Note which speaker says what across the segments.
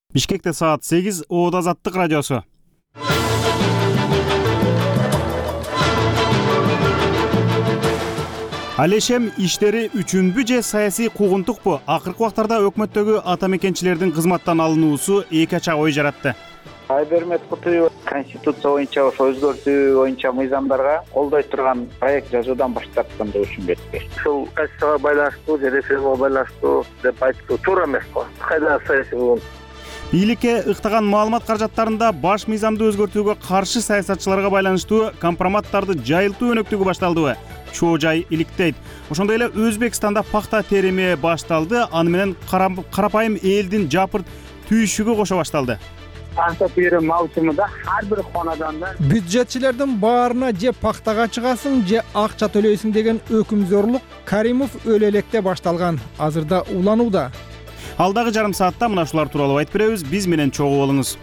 Speaker 1: Бишкекте саат 8, Оодо Азаттык радиосу. Алешем иштери үчүнбү же саясий куугунтукпу? Акыркы убактарда өкмөттөгү ата мекенчилердин кызматтан алынуусу эки ача ой жаратты.
Speaker 2: Айбермет Кутуев Конституция боюнча ошо өзгөртүү боюнча мыйзамдарга колдой турган проект жазуудан баш тарткан деп түшүнбөйт. Ушул Конституцияга байланыштуу же референдумга байланыштуу деп айтуу туура эмес го. Кайда саясий куугунтук?
Speaker 1: Бийликке ыктаган маалымат каражаттарында баш мыйзамды өзгөртүүгө каршы саясатчыларга байланыштуу компроматтарды жайылтуу өнөктүгү башталдыбы? Чоо жай иликтейт. Ошондой эле Өзбекстанда пахта терими башталды, аны менен карапайым элдин жапырт түйүшүгү кошо башталды.
Speaker 2: Пахта терим маусумунда ар бир хонадонда
Speaker 3: бюджетчилердин баарына же пахтага чыгасың, же акча төлөйсүң деген өкүмзорлук Каримов өлө электе башталган. Азырда уланууда.
Speaker 1: Алдагы жарым саатта мына ушулар тууралуу айтып беребиз. Биз менен чогуу болуңуз.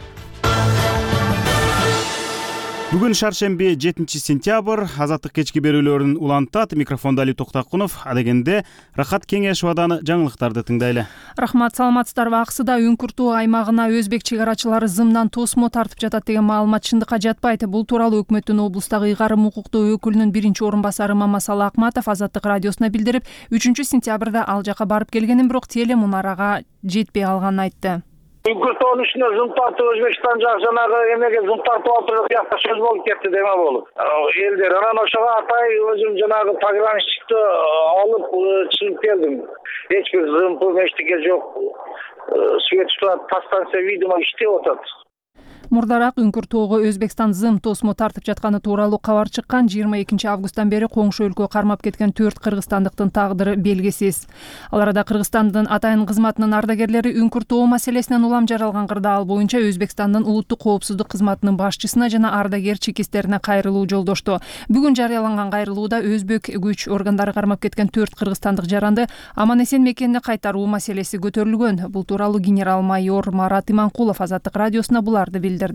Speaker 1: Бүгүн шаршемби 7-сентябрь. Азаттык кечки берүүлөрүн улантат. Микрофондо Али Токтакунов. Адегенде Рахат Кеңешовадан жаңылыктарды тыңдайлы.
Speaker 4: Рахмат, саламатсыздарбы? Аксыда Үңкүртүү аймагына өзбек чек арачылары зымдан тосмо тартып жатат деген маалымат чындыкка жатпайт. Бул тууралуу өкмөттүн облустагы ыйгарым укуктуу өкүлүнүн биринчи орун басары Мамасалы Акматов Азаттык радиосуна билдирип, 3-сентябрда ал жака барып келгенин, бирок телемунарага жетпей калганын айтты.
Speaker 2: Үңкүртөөнүн ичине зым тартып Өзбекстан жак жанагы эмеге зым тартып алып бияка сөз болуп кетти деме болуп. Элдер анан ошого атай өзүм жанагы пограничникти алып чыгып келдим. Эч бир зымпы эчтеке жок. Свет штат подстанция видимо иштеп атат.
Speaker 4: Мурдараак Үңкүртөөгө Өзбекстан зым тосмо тартып жатканы тууралуу кабар чыккан. 22 августтан бери коңшу өлкө кармап кеткен 4 кыргызстандыктын тагдыры белгисиз. Ал арада Кыргызстандын атайын кызматынын ардагерлери Үңкүртөө маселесинен улам жаралган кырдаал боюнча Өзбекстандын улуттук коопсуздук кызматынын башчысына жана ардагер чекистерине кайрылуу жолдошту. Бүгүн жарыяланган кайрылууда өзбек күч органдары кармап кеткен 4 кыргызстандык жаранды аман-эсен мекенине кайтаруу маселеси көтөрүлгөн. Бул тууралуу генерал-майор Марат Иманкулов Азаттык радиосуна буларды билдирди.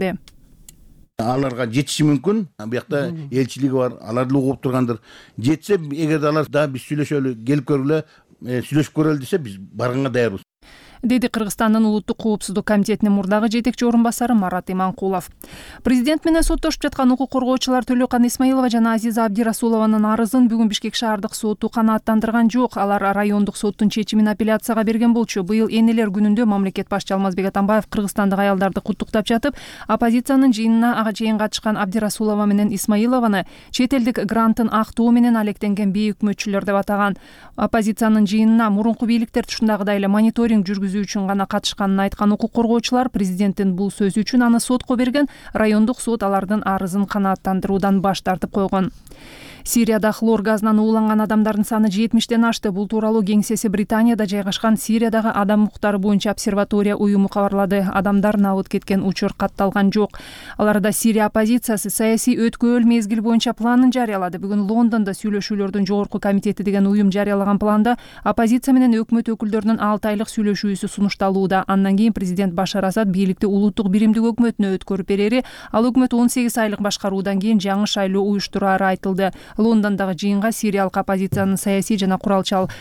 Speaker 5: Аларга жетиши мүмкүн. Буякта элчилиги бар, алар деле угуп тургандыр. Жетсе, эгерде алар да биз сүйлөшөлү, келип көргүлө, сүйлөшүп көрөлү десе, биз барганга даярбыз, деди Кыргызстандын улуттук коопсуздук комитетинин мурдагы жетекчи орун басары Марат Иманкулов. Президент менен соттошуп жаткан укук коргоочулар Төлөкан Исмаилова жана Азиза Абдирасулованын арызын бүгүн Бишкек шаардык соту канааттандырган жок. Алар райондук соттун чечимин апелляцияга берген болчу. Быйыл энелер күнүндө мамлекет башчы Алмазбек Атамбаев кыргызстандык аялдарды куттуктап жатып, оппозициянын жыйынына чейин катышкан Абдирасулова менен Исмаилованы чет элдик грантын актоо менен алектенген бейөкмөтчүлөр деп атаган. Оппозициянын жыйынына мурунку бийликтер тушундагыдай эле мониторинг жүргүзүү үчүн гана катышканын айткан укук коргоочулар президенттин бул сөзү үчүн аны сотко берген. Райондук сот алардын арызын канааттандыруудан баш тартып койгон. Сирияда хлор газынан ууланган адамдардын саны 70-тен ашты. Бул тууралуу кеңсеси Британияда жайгашкан Сириядагы адам укуктары боюнча обсерватория уюму кабарлады. Адамдар набыт кеткен учур катталган жок. Аларда Сирия оппозициясы саясий өткөөл мезгил боюнча планын жарыялады. Бүгүн Лондондо сүйлөшүүлөрдүн жогорку комитети деген уюм жарыялаган планда оппозиция менен өкмөт өкүлдөрүнүн 6 айлык сүйлөшүүсү сунушталууда. Андан кийин президент Башар Асад бийликти улуттук биримдик өкмөтүнө өткөрүп берери, ал өкмөт 18 айлык башкаруудан кийин жаңы шайлоо уюштурары айтылды. Лондондогу жыйынга сириялык оппозициянын саясий жана куралчан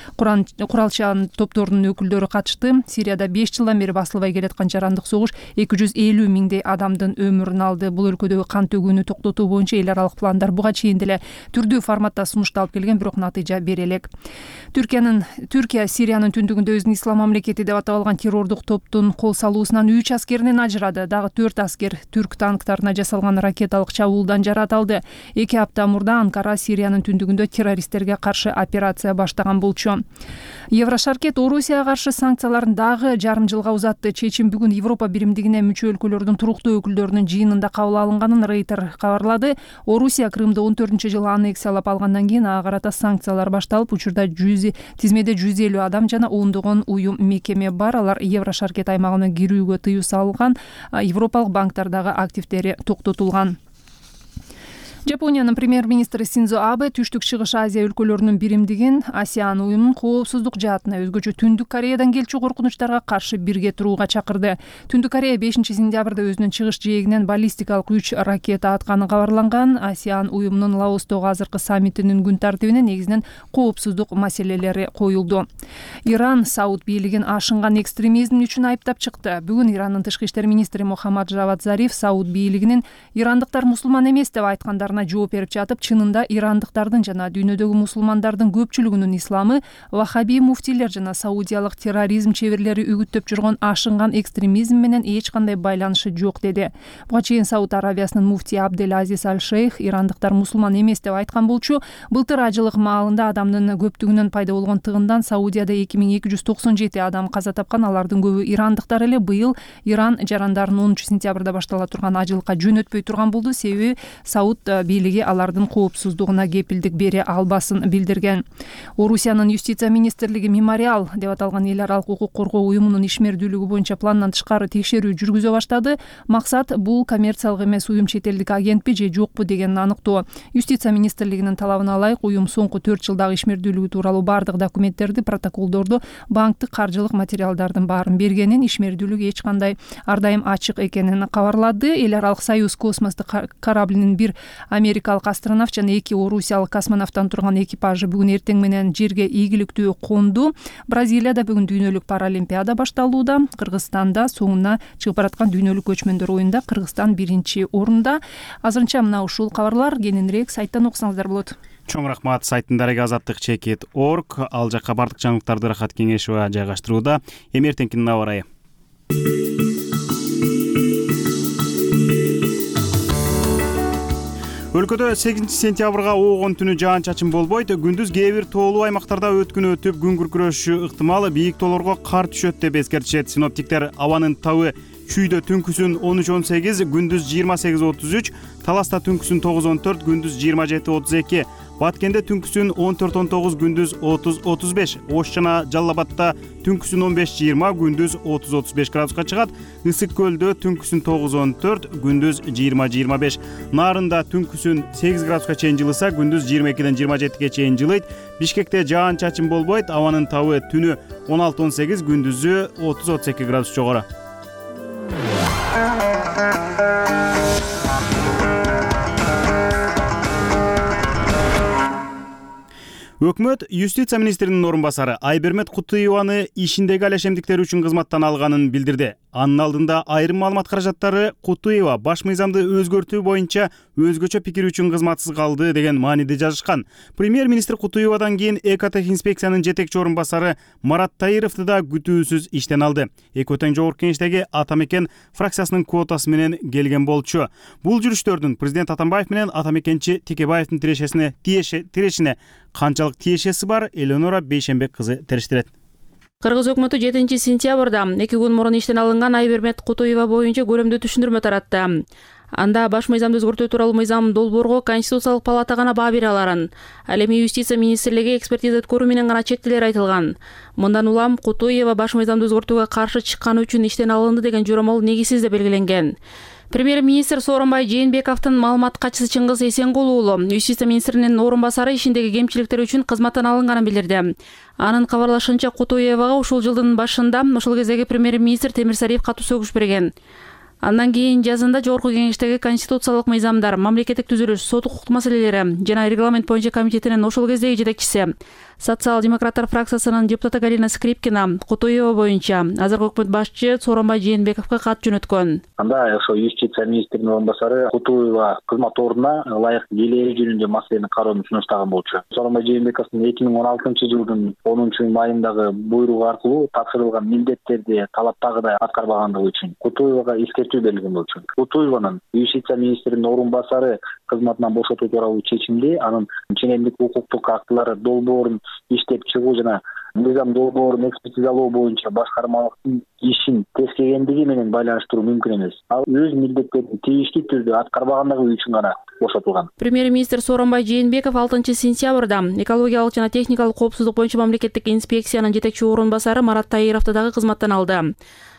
Speaker 5: топторунун өкүлдөрү катышты. Сирияда 5 жылдан бери басылбай келаткан жарандык согуш 250 миңдей адамдын өмүрүн алды. Бул өлкөдөгү кан төгүүнү токтотуу боюнча эл аралык пландар буга чейин деле түрдүү форматта сунушталып келген, бирок натыйжа бере элек. Түркия Сириянын түндүгүндө өзүн ислам мамлекети деп атап алган террордук топтун кол салуусунан 3 аскеринен ажырады. Дагы 4 аскер түрк танктарына жасалган ракеталык чабуулдан жаратылды. 2 апта мурда Анкара Сириянын түндүгүндө террористтерге каршы операция баштаган болчу. Еврошаркет Орусияга каршы санкцияларын дагы жарым жылга узатты. Чечим бүгүн Европа биримдигине мүчө өлкөлөрдүн туруктуу өкүлдөрүнүн жыйынында кабыл алынганын Рейтер кабарлады. Орусия Крымды 14-жылы аннексиялап алгандан кийин ага карата санкциялар башталып, учурда тизмеде 150 адам жана ондогон уюм мекеме бар. Алар Еврошаркет аймагына кирүүгө тыюу салган, Европалык банктардагы активдери токтотулган.
Speaker 4: Жапониянын премьер-министри Синдзо Абе Түштүк Чыгыш Азия өлкөлөрүнүн биримдигин ASEAN уюмунун коопсуздук жаатына өзгөчө Түндүк Кореядан келчү коркунучтарга каршы бирге турууга чакырды. Түндүк Корея 5-сентябрда өзүнүн чыгыш жээгинен баллистикалык 3 ракета атканы кабарланган. ASEAN уюмунун Лаостогу азыркы саммитинин күн тартибине негизинен коопсуздук маселелери коюлду. Иран Сауд бийлигин ашынган экстремизм үчүн айыптап чыкты. Бүгүн Ирандын тышкы иштер министри Мухаммад Жавад Зариф Сауд бийлигинин ирандыктар мусулман эмес деп айткандарына жооп берип жатып, чынында ирандыктардын жана дүйнөдөгү мусулмандардын көпчүлүгүнүн исламы вахаби муфтийлер жана саудиялык терроризм чеберлери үгүттөп жүргөн ашынган экстремизм менен эч кандай байланышы жок деди. Буга чейин Сауд Аравиясынын муфтии Абдель Азиз Аль-Шейх ирандыктар мусулман эмес деп айткан болчу. Былтыр ажылык маалында адамдын көптүгүнөн пайда болгон тыгындан Саудияда 2297 адам каза тапкан. Алардын көбү ирандыктар эле. Быйыл Иран жарандарын 10-сентябрда баштала турган ажылыкка жөнөтпөй турган болду. Себеби Сауд бийлиги алардын коопсуздугуна кепилдик бере албасын билдирген. Орусиянын юстиция министрлиги Мемориал деп аталган эл аралык укук коргоо уюмунун ишмердүүлүгү боюнча пландан тышкары текшерүү жүргүзө баштады. Максат бул коммерциялык эмес уюм чет элдик агентпи же жокпу дегенди аныктоо. Юстиция министрлигинин талабына ылайык уюм соңку 4 жылдагы ишмердүүлүгү тууралуу бардык документтерди, протоколдорду, банктык каржылык материалдардын баарын бергенин, ишмердүүлүк эч кандай ар дайым ачык экенин кабарлады. Эл аралык Союз космостук кораблинин бир америкалык астронавт жана 2 орусиялык космонавттан турган экипажы бүгүн эртең менен жерге ийгиликтүү конду. Бразилияда бүгүн дүйнөлүк паралимпиада башталууда. Кыргызстанда соңуна чыгып бараткан дүйнөлүк көчмөндөр оюнда Кыргызстан 1-орунда. Азырынча мына ушул кабарлар кененирээк сайттан окусаңыздар болот.
Speaker 1: Чоң рахмат. Сайттын дареги azatlyk.org. Ал жакка бардык жаңылыктарды Рахат Кеңешова жайгаштырууда. Эми эртеңкинин аба ырайы. Өлкөдө 8-сентябрга оогон түнү жаан-чачын болбойт. Күндүз кээ бир тоолуу аймактарда өткүнү өтүп, күн күркүрөшү ыктымал. Бийик тоолорго кар түшөт деп эскертишет. Синоптиктер абанын табы Чүйдө түнкүсүн 13-18, күндүз 28-33, Таласта түнкүсүн 9-14, күндүз 27-32, Баткенде түнкүсүн 14-19, күндүз 30-35, Ош жана Жалал-Абадта түнкүсүн 15-20, күндүз 30-35 градуска чыгат. Ысык көлдө түнкүсүн 9-14, күндүз 20-25, Нарында түнкүсүн 8 градуска чейин жылыса, күндүз 22-ден 27-ге чейин жылыйт. Бишкекте жаан-чачын болбойт, абанын табы түнү 16-18, күндүзү 30-32 градус жогору. Өкмөт юстиция министринин орун басары Айбермет Кутуеваны ишиндеги алешемдиктери үчүн кызматтан алганын билдирди. Анын алдында айрым маалымат каражаттары Кутуева баш мыйзамды өзгөртүү боюнча өзгөчө пикир үчүн кызматсыз калды деген мааниде жазышкан. Премьер-министр Кутуевадан кийин Экотехинспекциянын жетекчи орун басары Марат Таировду да күтүүсүз иштен алды. Эки өтөн жогорку кеңештеги Атамекен фракциясынын квотасы менен келген болчу. Бул жүрүштөрдүн президент Атамбаев менен Атамекенчи Текебаевдин тирешине канчалык тиешеси бар, Эленора Бейшенбек кызы териштирет.
Speaker 6: Кыргыз өкмөтү 7-сентябрда 2 күн мурун иштен алынган Айбермет Кутуева боюнча көрөмдүү түшүндүрмө таратты. Анда баш мыйзамды өзгөртүү тууралуу мыйзам долбоорго Конституциялык палата гана баа бере аларын. Ал эми юстиция министрлиги экспертиза өткөрүү менен гана чектелер айтылган. Мындан улам Кутуева баш мыйзамды өзгөртүүгө каршы чыкканы үчүн иштен алынды деген жоромол негизсиз деп белгиленген. Премьер-министр Сооронбай Жээнбековдун маалымат катчысы Чыңгыз Эсенгул уулу юстиция министринин орун басары ишиндеги кемчиликтер үчүн кызматтан алынганын билдирди. Анын кабарлашынча Кутуевага ушул жылдын башында ушул кездеги премьер-министр Темирсариев катуу сөгүш берген. Андан кийин жазында жогорку кеңештеги конституциялык мыйзамдар, мамлекеттик түзүлүш, сот укук маселелери жана регламент боюнча комитетинин ошол кездеги жетекчиси социал-демократтар фракциясынын депутаты Галина Скрипкина Кутуева боюнча азыркы өкмөт башчы Сооронбай Жээнбековго кат жөнөткөн.
Speaker 7: Анда ошо юстиция министринин орун басары Кутуева кызмат ордуна ылайык келери жөнүндө маселени кароону сунуштаган болчу. Сооронбай Жээнбековдун 2016-жылдын 10-майындагы буйругу аркылуу тапшырылган милдеттерди талаптагыдай аткарбагандыгы үчүн Кутуевага эскертүү берилген болчу. Кутуеванын юстиция министринин орун басары кызматынан бошотуу тууралуу чечимди анын ченемдик укуктук актылары долбоорун иштеп чыгуу жана мыйзам долбоорун экспертизалоо боюнча башкармалыктын ишин тескегендиги менен байланыштыруу мүмкүн эмес. Ал өз милдеттерин тийиштүү түрдө аткарбагандыгы үчүн гана бошотулган.
Speaker 6: Премьер-министр Сооронбай Жээнбеков 6-сентябрда экологиялык жана техникалык коопсуздук боюнча мамлекеттик инспекциянын жетекчи орун басары Марат Таировду дагы кызматтан алды.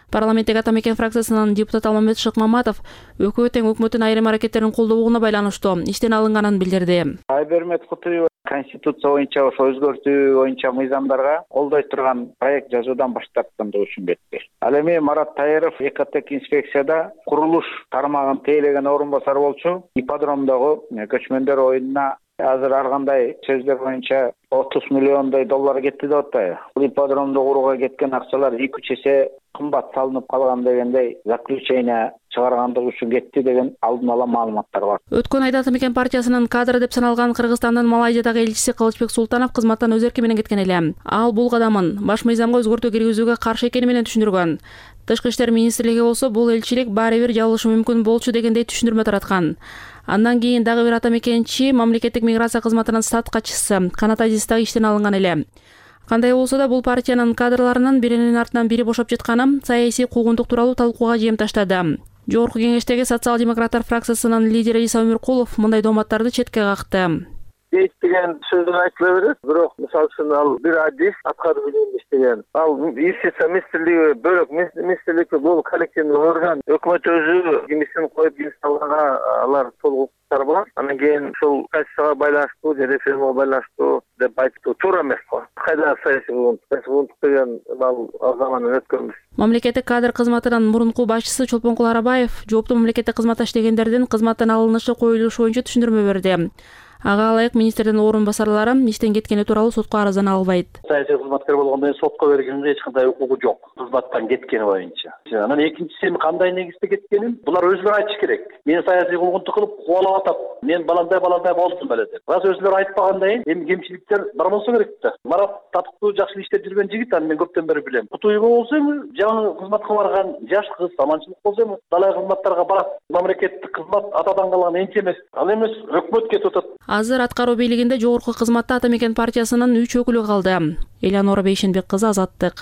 Speaker 6: Парламенттеги Ата Мекен фракциясынын депутаты Алмамет Шыкмаматов ÖKB тең өкмөттүн айрым аракеттерин колдобогуна байланыштуу иштен алынганын билдирди.
Speaker 2: Айбермет Кутуева Конституция боюнча ошо өзгөртүү боюнча мыйзамдарга колдой турган проект жазуудан баш тарткандыгы үчүн кетти. Ал эми Марат Таеров Экотек инспекцияда курулуш тармагын тейлеген орун басар болчу. Ипподромдогу көчмөндөр оюнуна азыр ар кандай сөздөр боюнча 30 миллиондой доллар кетти деп атпайбы. Бул ипподромду курууга кеткен акчалар 2-3 эсе кымбат салынып калган дегендей заключение чыгаргандыгы үчүн кетти деген алдын ала маалыматтар бар.
Speaker 6: Өткөн айда Ата Мекен партиясынын кадры деп саналган Кыргызстандын Малайзиядагы элчиси Кылычбек Султанов кызматтан өз эрки менен кеткен эле. Ал бул кадамын баш мыйзамга өзгөртүү киргизүүгө каршы экени менен түшүндүргөн. Тышкы иштер министрлиги болсо бул элчилик баары бир жабылышы мүмкүн болчу дегендей түшүндүрмө тараткан. Андан кийин дагы бир Ата Мекенчи мамлекеттик миграция кызматынын штат катчысы Канат Азиз дагы иштен алынган эле. Кандай болсо да бул партиянын кадрларынын биринин артынан бири бошоп жатканы саясий куугунтук тууралуу талкууга жем таштады. Жогорку кеңештеги социал-демократтар фракциясынын лидери Иса Өмүркулов мындай дооматтарды четке какты.
Speaker 8: Дейт деген сөздөр айтыла берет, бирок мисалы үчүн ал бир адис аткаруу билимиш деген. Ал юстиция министрлиги бөлөк министрлик бул коллективный орган. Өкмөт өзү кимисин коюп кимисинга алар толук бар. Анан кийин ушул качествого байланыштуу, рефермага байланыштуу деп айтуу туура эмес го. Кайда саясий куугунтук деген ал замандан өткөнбүз.
Speaker 6: Мамлекеттик кадр кызматынын мурунку башчысы Чолпонкул Арабаев жооптуу мамлекеттик кызматта иштегендердин кызматтан алынышы коюлушу боюнча түшүндүрмө берди. Ага ылайык министрдин орун басарлары иштен кеткени тууралуу сотко арыздана албайт.
Speaker 8: Саясий кызматкер болгондон кийин сотко бергенде эч кандай укугу жок. Кызматтан кеткени боюнча. Анан экинчиси кандай негизде кеткенин булар өзүлөрү айтыш керек. Мен саясий куугунтук кылып кубалап атап, мен баландай болдум беле деп. Раз өзүлөрү айтпагандай эми кемчиликтер бар болсо керек да. Марат татыктуу жакшы иштеп жүргөн жигит, аны мен көптөн бери билем. Кутуева болсо эми жаңы кызматка барган жаш кыз, аманчылык болсо эми далай кызматтарга барат. Мамлекеттик кызмат атадан калган энче эмес. Ал эмес өкмөт кетип атат.
Speaker 6: Азыр аткаруу бийлигинде жогорку кызматта Ата Мекен партиясынын 3 өкүлү калды. Элянора Бейшенбек кызы, Азаттык.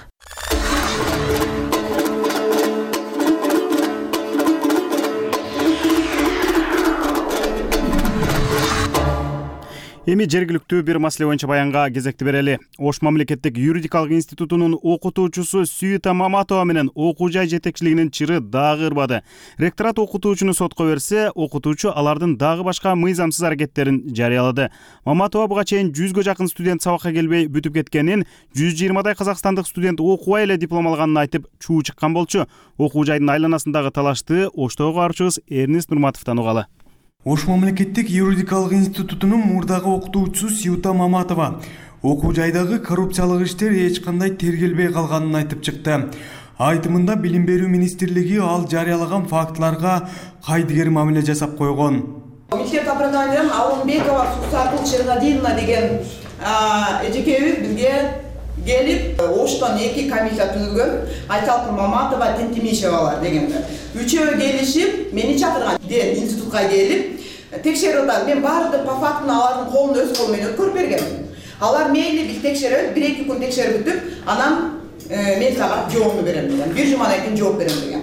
Speaker 1: Эми жергиликтүү бир маселе боюнча баянга кезекти берели. Ош мамлекеттик юридикалык институтунун окутуучусу Сүйүта Маматова менен окуу жай жетекчилигинин чыры дагы ырбады. Ректорат окутуучуну сотко берсе, окутуучу алардын дагы башка мыйзамсыз аракеттерин жарыялады. Маматова буга чейин 100гө жакын студент сабакка келбей бүтүп кеткенин, 120дай казакстандык студент окубай эле диплом алганын айтып чуу чыккан болчу. Окуу жайдын айланасындагы талашты Оштогу баруучубуз Эрнест Нурматовдон угалы.
Speaker 9: Ош мамлекеттик юридикалык институтунун мурдагы окутуучусу Сүйүта Маматова окуу жайдагы коррупциялык иштер эч кандай тергелбей калганын айтып чыкты. Айтымында билим берүү министрлиги ал жарыялаган фактыларга кайдыгер мамиле жасап койгон.
Speaker 10: Мектеп образованиянын Алымбекова Сусакул Шергадиевна деген эжекебиз бизге келип, Оштон 2 комиссия түзүлгөн, Айталкул Маматова, Тентимишевалар дегендер. Үчөө келишип, мени чакырган. Институтка келип, текшерип атат. Мен баардык по фактын алардын колун өз колу менен өткөрүп бергем. Алар мейли биз текшеребиз, 1-2 күн текшерип бүтүп, анан мен сага жообун берем деген. Бир жумадан кийин жооп берем деген.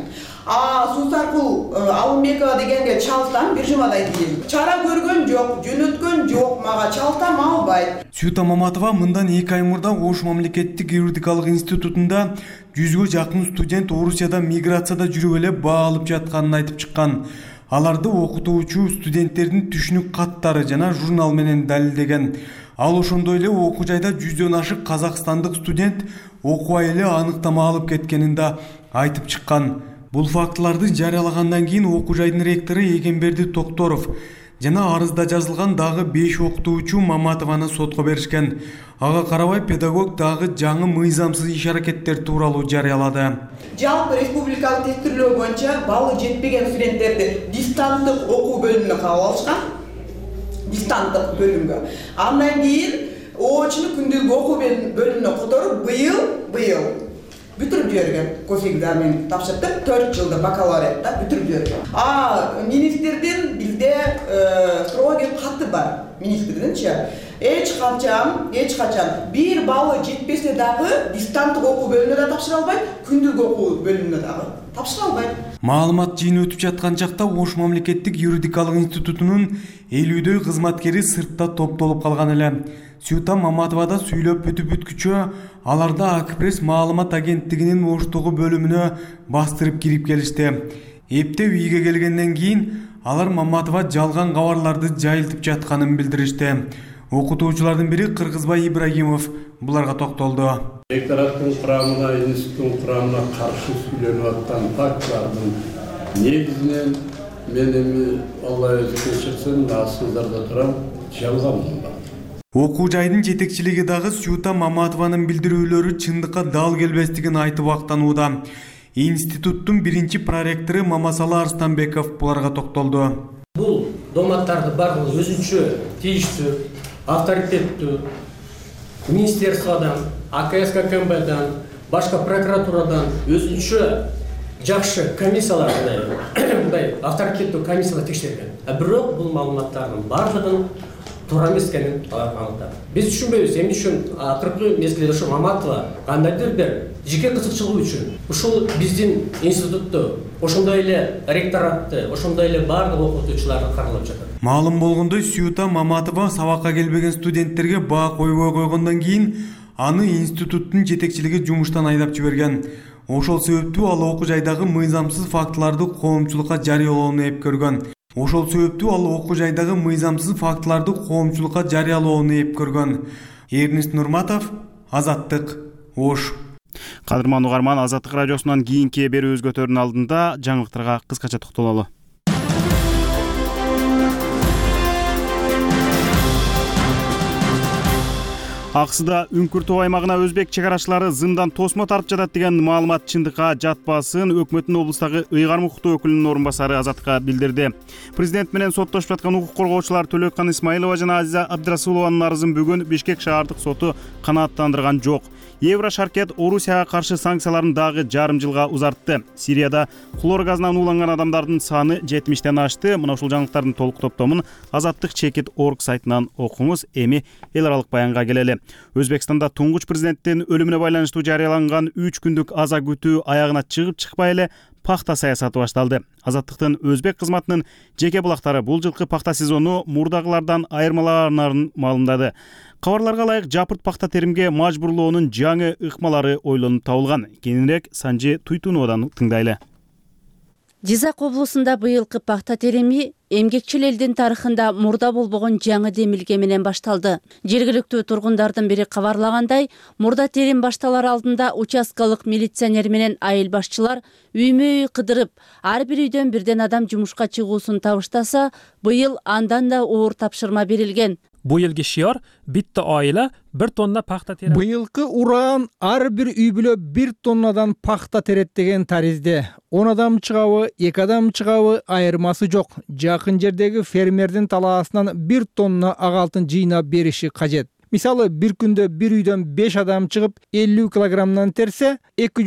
Speaker 10: Сусаркул Алымбекова дегенге чалсам бир жумадай кийин. Чара көргөн жок, жөнөткөн жок, мага чалсам албайт.
Speaker 9: Сүйүта Маматова мындан 2 ай мурда Ош мамлекеттик юридикалык институтунда 100гө жакын студент Орусияда миграцияда жүрүп эле баа алып жатканын айтып чыккан. Аларды окутуучу студенттердин түшүнүк каттары жана журнал менен далилдеген. Ал ошондой эле окуу жайда 100дөн ашык казакстандык студент окубай эле аныктама алып кеткенин да айтып чыккан. Бул фактыларды жарыялагандан кийин окуу жайдын ректору Эгемберди Токторов жана арызда жазылган дагы 5 окутуучу Маматованы сотко беришкен. Ага карабай педагог дагы жаңы мыйзамсыз иш аракеттер тууралуу жарыялады.
Speaker 10: Жалпы республикалык тестирлөө боюнча балы жетпеген студенттерди дистанттык окуу бөлүмүнө кабыл алышкан. Дистанттык бөлүмгө. Андан кийин очну күндүзгү окуу бөлүмүнө которуп быйыл бүтүрүп жиберген. Госэкзамен тапшырдык, 4 жылда бакалавриатта бүтүрүп жиберген. Министрдин бизде строгий каты бар. Министрдинчи эч качан бир балы жетпесе дагы дистанттык окуу бөлүмүнө да тапшыра албайт, күндүзгү окуу бөлүмүнө дагы тапшыра албайт.
Speaker 9: Маалымат жыйыны өтүп жаткан чакта Ош мамлекеттик юридикалык институтунун 50дөй кызматкери сыртта топтолуп калган эле. Сюта Маматова да сүйлөп бүтүп бүткүчө аларда Акпресс маалымат агенттигинин Оштогу бөлүмүнө бастырып кирип келишти. Эптеп үйгө келгенден кийин алар Маматова жалган кабарларды жайылтып жатканын билдиришти. Окутуучулардын бири Кыргызбай Ибрагимов буларга токтолду.
Speaker 11: Ректораттын курамына, институттун курамына каршы сүйлөнүп аткан фактылардын негизинен мен эми Алла өзү кечирсин, асыздарда турам, жалган бар.
Speaker 9: Окуу жайдын жетекчилиги дагы Сюта Маматованын билдирүүлөрү чындыкка дал келбестигин айтып актанууда. Институттун биринчи проректору Мамасалы Арстанбеков буларга токтолду.
Speaker 12: Бул доматтарды барлыгы өзүнчө тийиштүү, авторитеттүү министерстводан, АКС КМБдан, башка прокуратурадан өзүнчө жакшы комиссиялар мындай авторитеттүү комиссиялар текшерген. Бирок бул маалыматтардын барлыгын туура эмес экенин аныктады. Биз түшүнбөйбүз, эмне үчүн акыркы мезгилде ошо Маматова кандайдыр бир жеке кызыкчылыгы үчүн ушул биздин институтты, ошондой эле ректоратты, ошондой эле бардык окутуучуларды каралап жатат.
Speaker 9: Маалым болгондой, Сюта Маматова сабакка келбеген студенттерге баа койбой койгондон кийин аны институттун жетекчилиги жумуштан айдап жиберген. Ошол себептүү ал окуу жайдагы мыйзамсыз фактыларды коомчулукка жарыялоону эп көргөн. Эрнест Нурматов, Азаттык, Ош.
Speaker 1: Кадырман угарман, Азаттык радиосунан кийинки берүү өзгөтөрүнүн алдында жаңылыктарга кыскача токтололу. Аксыда Үңкүр тоо аймагына өзбек чек арачылары зымдан тосмо тартып жатат деген маалымат чындыкка жатпасын өкмөттүн облустагы ыйгарым укуктуу өкүлүнүн орун басары Азаттыкка билдирди. Президент менен соттошуп жаткан укук коргоочулар Төлөккан Исмаилова жана Азиза Абдрасулованын арызын бүгүн Бишкек шаардык соту канааттандырган жок. Еврошаркет Орусияга каршы санкцияларын дагы жарым жылга узартты. Сирияда хлор газынан ууланган адамдардын саны 70тен ашты. Мына ушул жаңылыктардын толук топтомун Азаттык Чекит.org сайтынан окуңуз. Эми эл аралык баянга келели. Өзбекстанда туңгуч президенттин өлүмүнө байланыштуу жарыяланган 3 күндүк аза күтүү аягына чыгып чыкпай эле пахта саясаты башталды. Азаттыктын өзбек кызматынын жеке булактары бул жылкы пахта сезону мурдагылардан айырмаланарын маалымдады. Кабарларга ылайык жапырт пахта теримге мажбурлоонун жаңы ыкмалары ойлонуп табылган. Кийинирээк Санжи Туйтуновадан тыңдайлы.
Speaker 13: Жизак облусунда быйылкы пахта терими эмгекчил элдин тарыхында мурда болбогон жаңы демилге менен башталды. Жергиликтүү тургундардын бири кабарлагандай, мурда терим башталар алдында участкалык милиционер менен айыл башчылар үймө-үй кыдырып, ар бир үйдөн бирден адам жумушка чыгуусун табыштаса, быйыл андан да оор тапшырма берилген.
Speaker 14: Bu yilgi shior bitta oila 1 tonna paxta teradi.
Speaker 3: Быйылкы уран ар бир үй бүлө 1 тоннадан пахта терет деген таризде. 10 адам чыгабы, 2 адам чыгабы айырмасы жок. Жакын жердеги фермердин талаасынан 1 тонна ак алтын жыйнап бериши кажет. Мисалы, бир күндө бир үйдөн 5 адам чыгып 50 килограммдан терсе,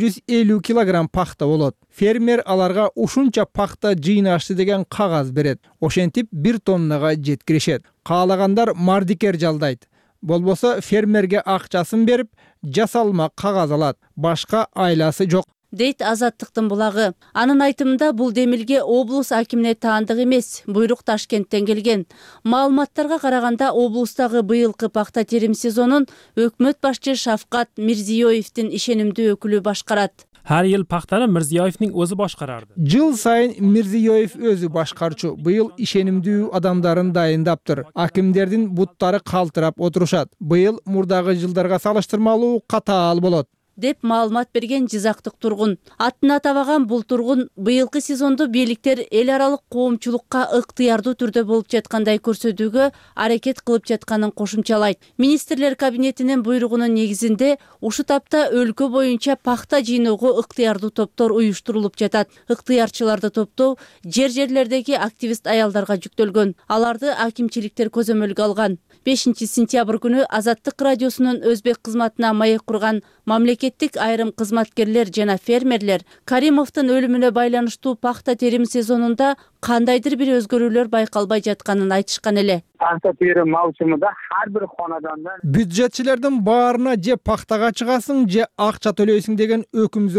Speaker 3: 250 килограмм пахта болот. Фермер аларга ушунча пахта жыйнашты деген кагаз берет. Ошентип 1 тоннага жеткиришет. Каалагандар мардикер жалдайт. Болбосо фермерге акчасын берип, жасалма кагаз алат. Башка айласы жок.
Speaker 13: Дейт Азаттыктын булагы. Анын айтымында бул демилге облус акимине таандык эмес, буйрук Ташкенттен келген. Маалыматтарга караганда облустагы быйылкы пахта терим сезонун өкмөт башчы Шавкат Мирзиёевдин ишенимдүү өкүлү башкарат.
Speaker 14: Har yil paxtani Mirziyoyevning o'zi boshqarardi.
Speaker 3: Жыл сайын Мирзиёев өзү башкарчу. Быйыл ишенимдүү адамдарын дайындаптыр. Акимдердин буттары калтырап отурушат. Быйыл мурдагы жылдарга салыштырмалуу катаал болот,
Speaker 13: деп маалымат берген Жизактык тургун. Атын атабаган бул тургун быйылкы сезонду бийликтер эл аралык коомчулукка ыктыярдуу түрдө болуп жаткандай көрсөтүүгө аракет кылып жатканын кошумчалайт. Министрлер кабинетинин буйругунун негизинде ушу тапта өлкө боюнча пахта жыйноого ыктыярдуу топтор уюштурулуп жатат. Ыктыярчыларды топтоо жерлердеги активист аялдарга жүктөлгөн. Аларды акимчиликтер көзөмөлгө алган. 5 сентябрь күнү Азаттык радиосунун өзбек кызматына маек курган мамлекеттик айрым кызматкерлер жана фермерлер Каримовдун өлүмүнө байланыштуу пахта терим сезонунда кандайдыр бир өзгөрүүлөр байкалбай жатканын айтышкан эле.
Speaker 15: Пахта терим маусумунда ар бир хонадондан
Speaker 3: бюджетчилердин баарына же пахтага чыгасың, же акча төлөйсүң деген өкүм зорлук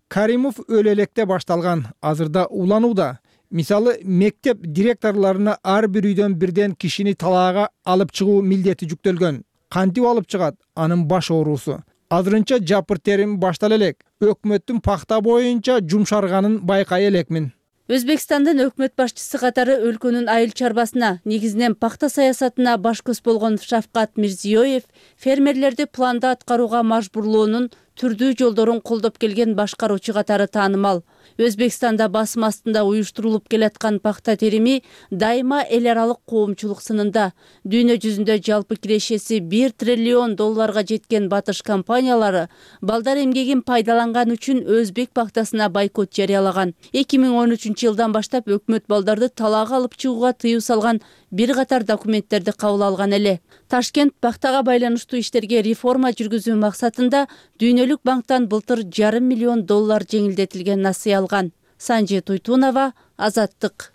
Speaker 3: Каримов өлө электе башталган, азырда уланууда. Мисалы, мектеп директорларына ар бир үйдөн бирден кишини талаага алып чыгуу милдети жүктөлгөн. Кантип алып чыгат? Анын баш оорусу. Азырынча жапыр терим баштала элек. Өкмөттүн пахта боюнча жумшарганын байкай элекмин.
Speaker 13: Өзбекстандын өкмөт башчысы катары өлкөнүн айыл чарбасына, негизинен пахта саясатына баш көз болгон Шавкат Мирзиёев фермерлерди планда аткарууга мажбурлоонун түрдүү жолдорун колдоп келген башкаруучу катары таанымал. Өзбекстанда басым астында уюштурулуп келаткан пахта терими дайыма эл аралык коомчулук сынында. Дүйнө жүзүндө жалпы кирешеси $1 триллион жеткен батыш компаниялары балдар эмгегин пайдаланган үчүн өзбек пахтасына бойкот жарыялаган. 2013 жылдан баштап өкмөт балдарды талаага алып чыгууга тыюу салган бир катар документтерди кабыл алган эле. Ташкент пахтага байланыштуу иштерге реформа жүргүзүү максатында Дүйнөлүк банктан былтыр $500 миллион жеңилдетилген насыя алган. Санжи Туйтунова, Азаттык.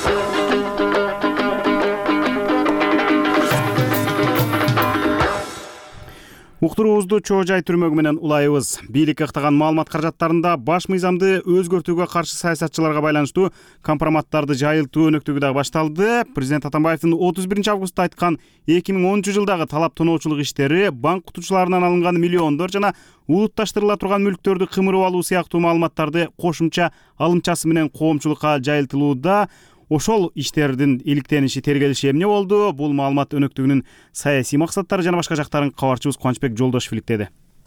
Speaker 1: Уктуруубузду чоо жай түрмөгү менен улайбыз. Бийлик ыктаган маалымат каражаттарында баш мыйзамды өзгөртүүгө каршы саясатчыларга байланыштуу компроматтарды жайылтуу өнөктүгү дагы башталды. Президент Атамбаевдин 31 августта айткан 2010 жылдагы талап тоноочулук иштери, банк кутуучуларынан алынган миллиондор жана улутташтырыла турган мүлктөрдү кымырып алуу сыяктуу маалыматтарды кошумча алымчасы менен коомчулукка жайылтылууда. Ошол иштердин иликтениши тергелиши эмне болду? Бул маалымат өнөктүгүнүн саясий максаттары жана башка жактарын кабарчыбыз Кубанычбек Жолдошев иликтеди.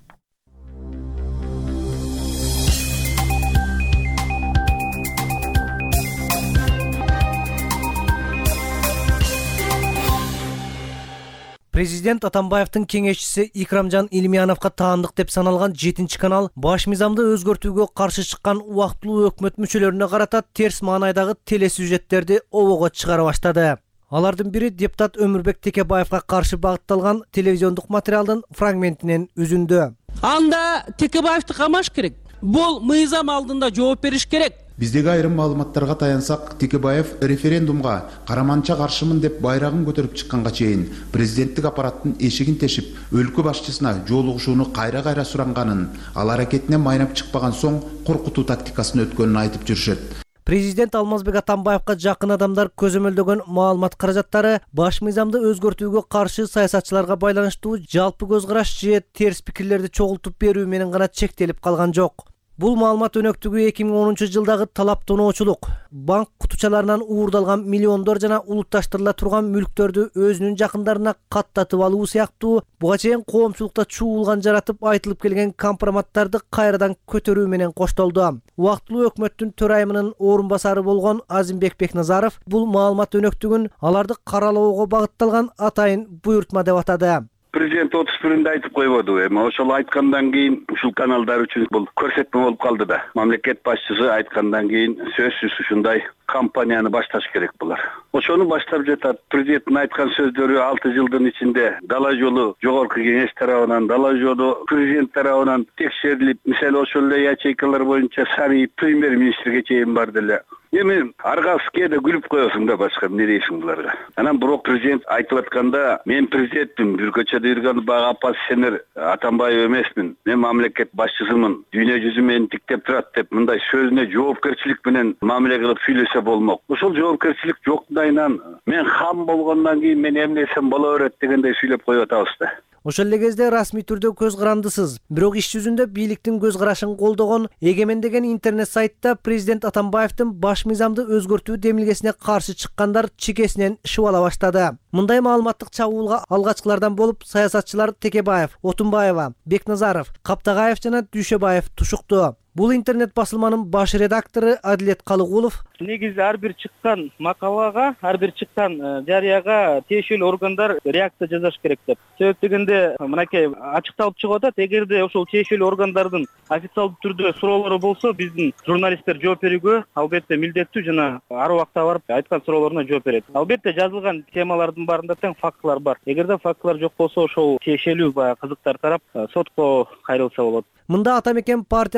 Speaker 16: Президент Атамбаевдин кеңешчиси Икрамжан Илмияновго таандык деп саналган 7 канал баш мыйзамды өзгөртүүгө каршы чыккан убактылуу өкмөт мүчөлөрүнө карата терс маанайдагы телесюжеттерди обого чыгара баштады. Алардын бири депутат Өмүрбек Текебаевга каршы багытталган телевизиондук материалдын фрагментинен үзүндү.
Speaker 17: Анда Текебаевди камаш керек. Бул мыйзам алдында жооп бериш керек.
Speaker 18: Биздеги айрым маалыматтарга таянсак, Текебаев референдумга караманча каршымын деп байрагын көтөрүп чыкканга чейин президенттик аппараттын эшигин тешип, өлкө башчысына жолугушууну кайра-кайра суранганын, ал аракетинен майнап чыкпаган соң коркутуу тактикасын өткөнүн айтып жүрүшөт.
Speaker 16: Президент Алмазбек Атамбаевга жакын адамдар көзөмөлдөгөн маалымат каражаттары баш мыйзамды өзгөртүүгө каршы саясатчыларга байланыштуу жалпы көз караш же терс пикирлерди чогултуп берүү менен гана чектелип калган жок. Бул маалымат өнөктүгү 2010 жылдагы талап тоноочулук, банк кутучаларынан уурдалган миллиондор жана улутташтырыла турган мүлктөрдү өзүнүн жакындарына каттатып алуу сыяктуу буга чейин коомчулукта чуулган жаратып айтылып келген компроматтарды кайрадан көтөрүү менен коштолду. Убактылуу өкмөттүн төрайымынын орун басары болгон Азимбек Бекназаров бул маалымат өнөктүгүн аларды каралоого багытталган атайын буйртма деп атады.
Speaker 19: Президент 31-нде айтып койбоду. Эми ошол айткандан кийин ушул каналдар үчүн бул көрсөтмө болуп калды да. Мамлекет башчысы айткандан кийин сөзсүз ушундай кампанияны башташ керек булар. Ошону баштап жатат. Президенттин айткан сөздөрү 6 жылдын ичинде дала жолу жогорку кеңеш тарабынан, дала жолу президент тарабынан текшерилип, мисалы ошол эле ячейкалар боюнча сами премьер-министрге чейин барды эле. Эми аргасыкеде күлүп коесуң да башка эмне дейсиң буларга. Анан бирок президент айтып атканда, мен президентмин, бир көчөдө жүргөн бага оппозиционер Атамбаев эмесмин. Мен мамлекет башчысымын. Дүйнө жүзү мени тиктеп турат деп мындай сөзүнө жоопкерчилик менен мамиле кылып сүйлөсө болмок. Ошол жоопкерчилик жокдайынан мен хам болгондон кийин мен эмне десем боло берет дегендей сүйлөп коюп атабыз да.
Speaker 16: Ошол эле кезде расмий түрдө көз карандысыз, бирок иш жүзүндө бийликтин көз карашын колдогон Эгемен деген интернет сайтта президент Атамбаевдин баш мыйзамды өзгөртүү демилгесине каршы чыккандар чекесинен шыбала баштады. Мындай маалыматтык чабуулга алгачкылардан болуп саясатчылар Текебаев, Отунбаева, Бекназаров, Каптагаев жана Дүйшөбаев тушукту. Бул интернет басылманын баш редактору Адилет Калыгулов
Speaker 20: негизи ар бир чыккан макалага, ар бир чыккан жарыяга тиешелүү органдар реакция жасаш керек деп. Себеп дегенде мынакей ачыкталып чыгып атат, эгерде ошол тиешелүү органдардын официалдуу түрдө суроолору болсо, биздин журналисттер жооп берүүгө албетте милдеттүү жана ар убакта барып айткан суроолоруна жооп берет. Албетте жазылган темалардын баарында тең фактылар бар. Эгерде фактылар жок болсо, ошол тиешелүү кызыктар тарап сотко кайрылса болот.
Speaker 16: Мында Атамекен партиясына каршы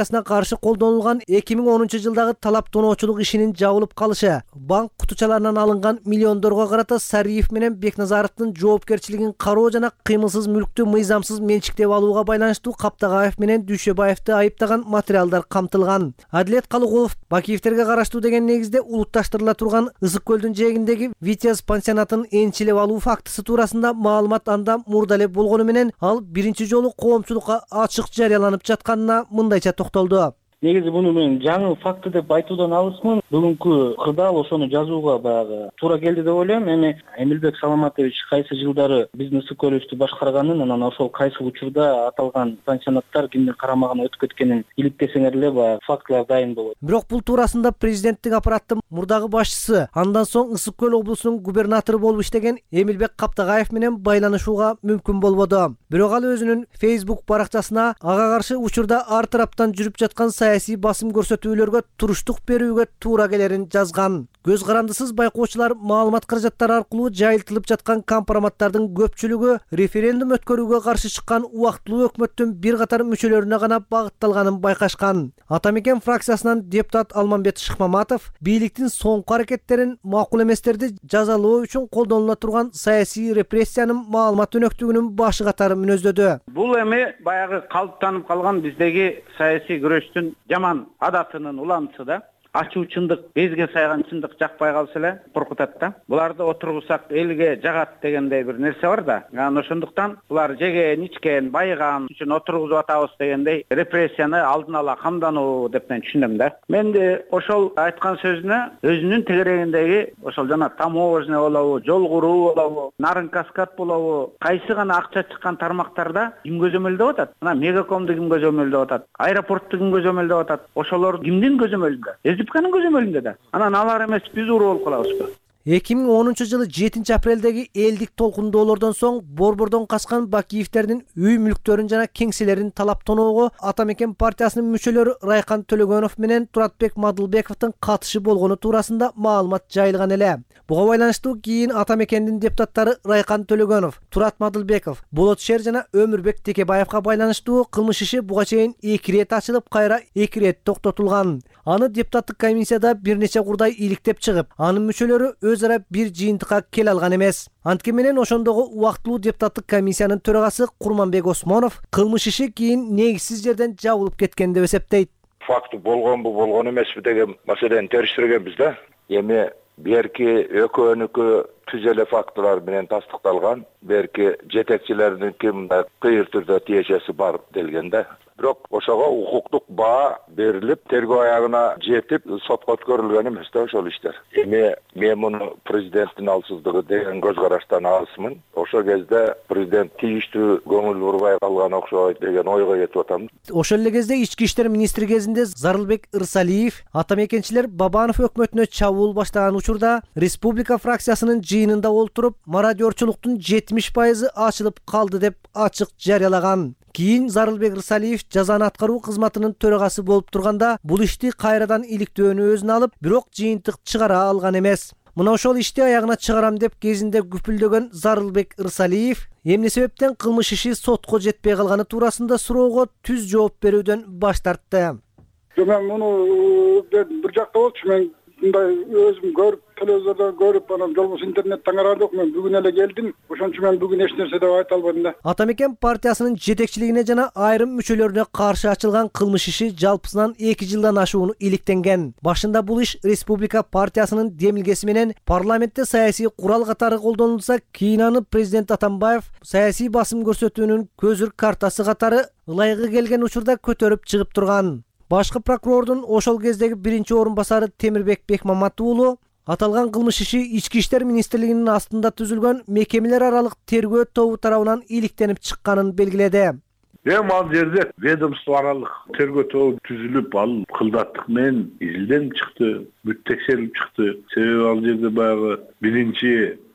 Speaker 16: каршы колдонулган 2010-жылдагы талап тоноочулук ишинин жабылып калышы, банк кутучаларынан алынган миллиондорго карата Сариев менен Бекназаровдун жоопкерчилигин кароо жана кыймылсыз мүлктү мыйзамсыз менчиктеп алууга байланыштуу Каптагаев менен Дүйшөбаевди айыптаган материалдар камтылган. Адилет Калыгулов Бакиевтерге караштуу деген негизде улутташтырыла турган Ысык көлдүн жээгиндеги Витязь пансионатын энчилеп алуу фактысы туурасында маалымат анда мурда эле болгону менен ал биринчи жолу коомчулукка ачык жарыяланып жатканына мындайча токтолду.
Speaker 20: Негизи муну мен жаңы факты деп айтуудан алысмын. Бүгүнкү кырдаал ошону жазууга баягы туура келди деп ойлойм. Эми Эмилбек Саламатович кайсы жылдары биздин Ысык көлүбүздү башкарганын, анан ошол кайсы учурда аталган пансионаттар кимдин карамагына өтүп кеткенин иликтесеңер эле баягы фактылар дайын болот.
Speaker 16: Бирок бул туурасында президенттик аппараттын мурдагы башчысы, андан соң Ысык көл облусунун губернатору болуп иштеген Эмилбек Каптагаев менен байланышууга мүмкүн болбоду. Бирок ал өзүнүн Facebook баракчасына ага каршы учурда ар тараптан жүрүп жаткан саясий басым көрсөтүүлөргө туруштук берүүгө туура келерин жазган. Көз карандысыз байкоочулар маалымат каражаттары аркылуу жайылтылып жаткан компроматтардын көпчүлүгү референдум өткөрүүгө каршы чыккан убактылуу өкмөттүн бир катар мүчөлөрүнө гана багытталганын байкашкан. Ата Мекен фракциясынан депутат Алмамбет Шыкмаматов бийликтин соңку аракеттерин макул эместерди жазалоо үчүн колдонула турган саясий репрессиянын маалымат өнөктүгүнүн башы катары мүнөздөдү.
Speaker 21: Бул эми баягы калыптанып калган биздеги саясий күрөштүн жаман адатынын уланысы да. Ачуу чындык, безге сайган чындык жакпай калса эле коркутат да. Буларды отургусак элге жагат дегендей бир нерсе бар да. Анан ошондуктан булар жеген, ичкен, байыган үчүн отургузуп атабыз дегендей репрессияны алдын ала камдануу деп мен түшүнөм да. Мен де ошол айткан сөзүнө өзүнүн тегерегиндеги ошол жана таможня болобу, жол куруу болобу, нарын каскад болобу, кайсы гана акча чыккан тармактарда ким көзөмөлдөп атат? Мына Мегакомду ким көзөмөлдөп атат? Аэропортту ким көзөмөлдөп атат? Ошолор кимдин көзөмөлүндө? Канын көзөмөлүндө да. Анан алар эмес биз уруу болуп калабызбы?
Speaker 16: 2010-жылы 7 апрелдеги элдик толкундоолордон соң борбордон качкан Бакиевтердин үй мүлктөрүн жана кеңселерин талап тоноого Ата Мекен партиясынын мүчөлөрү Райкан Төлөгөнов менен Туратбек Мадылбековдун катышы болгону туурасында маалымат жайылган эле. Буга байланыштуу кийин Ата Мекендин депутаттары Райкан Төлөгөнов, Турат Мадылбеков, Болот Шер жана Өмүрбек Текебаевга байланыштуу кылмыш иши буга чейин 2 ирет ачылып, кайра 2 ирет токтотулган. Аны депутаттык комиссияда бир нече курдай иликтеп чыгып, анын мүчөлөрү өзара бир жыйынтыкка келе алган эмес. Антке менен ошондогу убактылуу депутаттык комиссиянын төрагасы Курманбек Осмонов кылмыш иши кийин негизсиз жерден жабылып кеткен деп эсептейт.
Speaker 22: Факты болгонбу, болгон эмеспи деген маселени териштиргенбиз да. Эми берки экөөнүкү түз эле фактылар менен тастыкталган, берки жетекчилердинки мындай кыйыр түрдө тиешеси бар делген да. Бирок ошого укуктук баа берилип, тергөө аягына жетип, сотко өткөрүлгөн эмес да ошол иштер. Эми мен муну президенттин алсыздыгы деген көз караштан алысмын. Ошол кезде президент тийиштүү көңүл бурбай калган окшойт деген ойго кетип атам.
Speaker 16: Ошол эле кезде ички иштер министри кезинде Зарылбек Ырсалиев Ата Мекенчилер Бабанов өкмөтүнө чабуул баштаган учурда республика фракциясынын жыйынында олтуруп, мародёрчулуктун 70% ачылып калды деп ачык жарыялаган. Кийин Зарылбек Ырсалиев жазаны аткаруу кызматынын төрагасы болуп турганда бул ишти кайрадан иликтөөнү өзүнө алып, бирок жыйынтык чыгара алган эмес. Мына ошол ишти аягына чыгарам деп кезинде күпүлдөгөн Зарылбек Ырсалиев эмне себептен кылмыш иши сотко жетпей калганы туурасында суроого түз жооп берүүдөн баш тартты.
Speaker 23: Мен муну бир жакта болчу, мен мындай өзүм көрүп, телевизордон көрүп, анан жолбос интернеттен караган жок. Мен бүгүн эле келдим. Ошон үчүн мен бүгүн эч нерсе деп айта албадым да.
Speaker 16: Ата Мекен партиясынын жетекчилигине жана айрым мүчөлөрүнө каршы ачылган кылмыш иши жалпысынан 2 жылдан ашууну иликтенген. Башында бул иш республика партиясынын демилгеси менен парламентте саясий курал катары колдонулса, кийин аны президент Атамбаев саясий басым көрсөтүүнүн көзүр картасы катары ылайыгы келген учурда көтөрүп чыгып турган. Башкы прокурордун ошол кездеги биринчи орун басары Темирбек Бекмамат уулу аталган кылмыш иши Ички иштер министрлигинин астында түзүлгөн мекемелер аралык тергөө тобу тарабынан иликтенип чыкканын белгиледи.
Speaker 22: Эми ал жерде ведомство аралык тергөө тобу түзүлүп, ал кылдаттык менен изилденип чыкты, бүт текшерилип чыкты. Себеби ал жерде баягы биринчи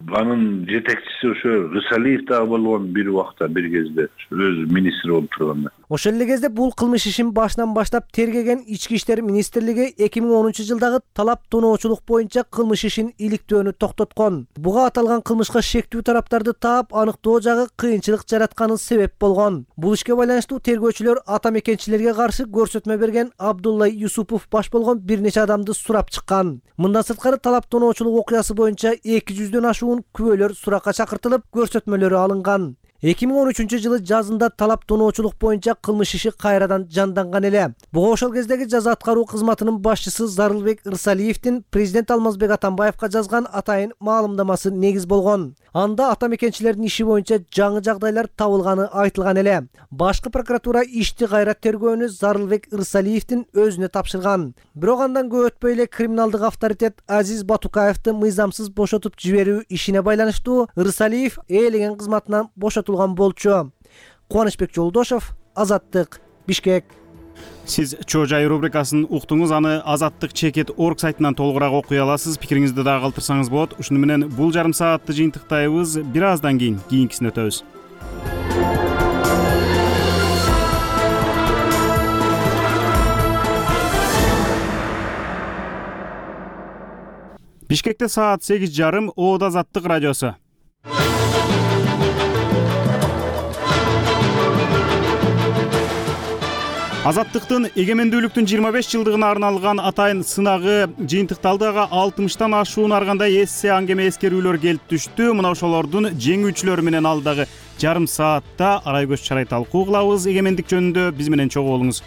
Speaker 4: Анын жетекчиси ошо Рысалиев дагы болгон бир убакта бир кезде өзү министр болуп турганда.
Speaker 16: Ошол эле кезде бул кылмыш ишин башынан баштап тергеген Ички иштер министрлиги 2010-жылдагы талап тоноочулук боюнча кылмыш ишин иликтөөнү токтоткон. Буга аталган кылмышка шектүү тараптарды таап аныктоо жагы кыйынчылык жаратканы себеп болгон. Бул ишке байланыштуу тергөөчүлөр ата мекенчилерге каршы көрсөтмө берген Абдулла Юсупов баш болгон бир нече адамды сурап чыккан. Мындан сырткары талап тоноочулук окуясы боюнча 200дөн ашуун күбөлөр суракка чакыртылып, көрсөтмөлөрү алынган. 2013-жылы жазында талап тоноочулук боюнча кылмыш иши кайрадан жанданган эле. Буга ошол кездеги жаза аткаруу кызматынын башчысы Зарылбек Ырсалиевдин президент Алмазбек Атамбаевка жазган атайын маалымдамасы негиз болгон. Анда ата мекенчилердин иши боюнча жаңы жагдайлар табылганы айтылган эле. Башкы прокуратура ишти кайра тергөөнү Зарылбек Ырсалиевдин өзүнө тапшырган. Бирок андан көп өтпөй эле криминалдык авторитет Азиз Батукаевди мыйзамсыз бошотуп жиберүү ишине байланыштуу Ырсалиев ээлеген кызматынан бошотулган болчу. Кубанычбек Жолдошов, Азаттык, Бишкек.
Speaker 1: Сиз Чожай рубрикасын уктуңуз, аны azattik.org сайтынан толугураак окуй аласыз. Пикириңизди дагы калтырсаңыз болот. Ушуну менен бул жарым саатты жыйынтыктайбыз. Бир аздан кийинкисине өтөбүз. Бишкекте саат 8:30, Оодо Азаттык радиосу. Азаттыктын эгемендүүлүктүн 25 жылдыгына арналган атайын сынагы жыйынтыкталды. 60тан ашуун аргандай эссе аңгеме эскерүүлөр келип түштү. Мына ошолордун жеңүүчүлөрү менен алдагы жарым саатта арай көз чарай талкуу кылабыз. Эгемендик жөнүндө биз менен чогуу болуңуз.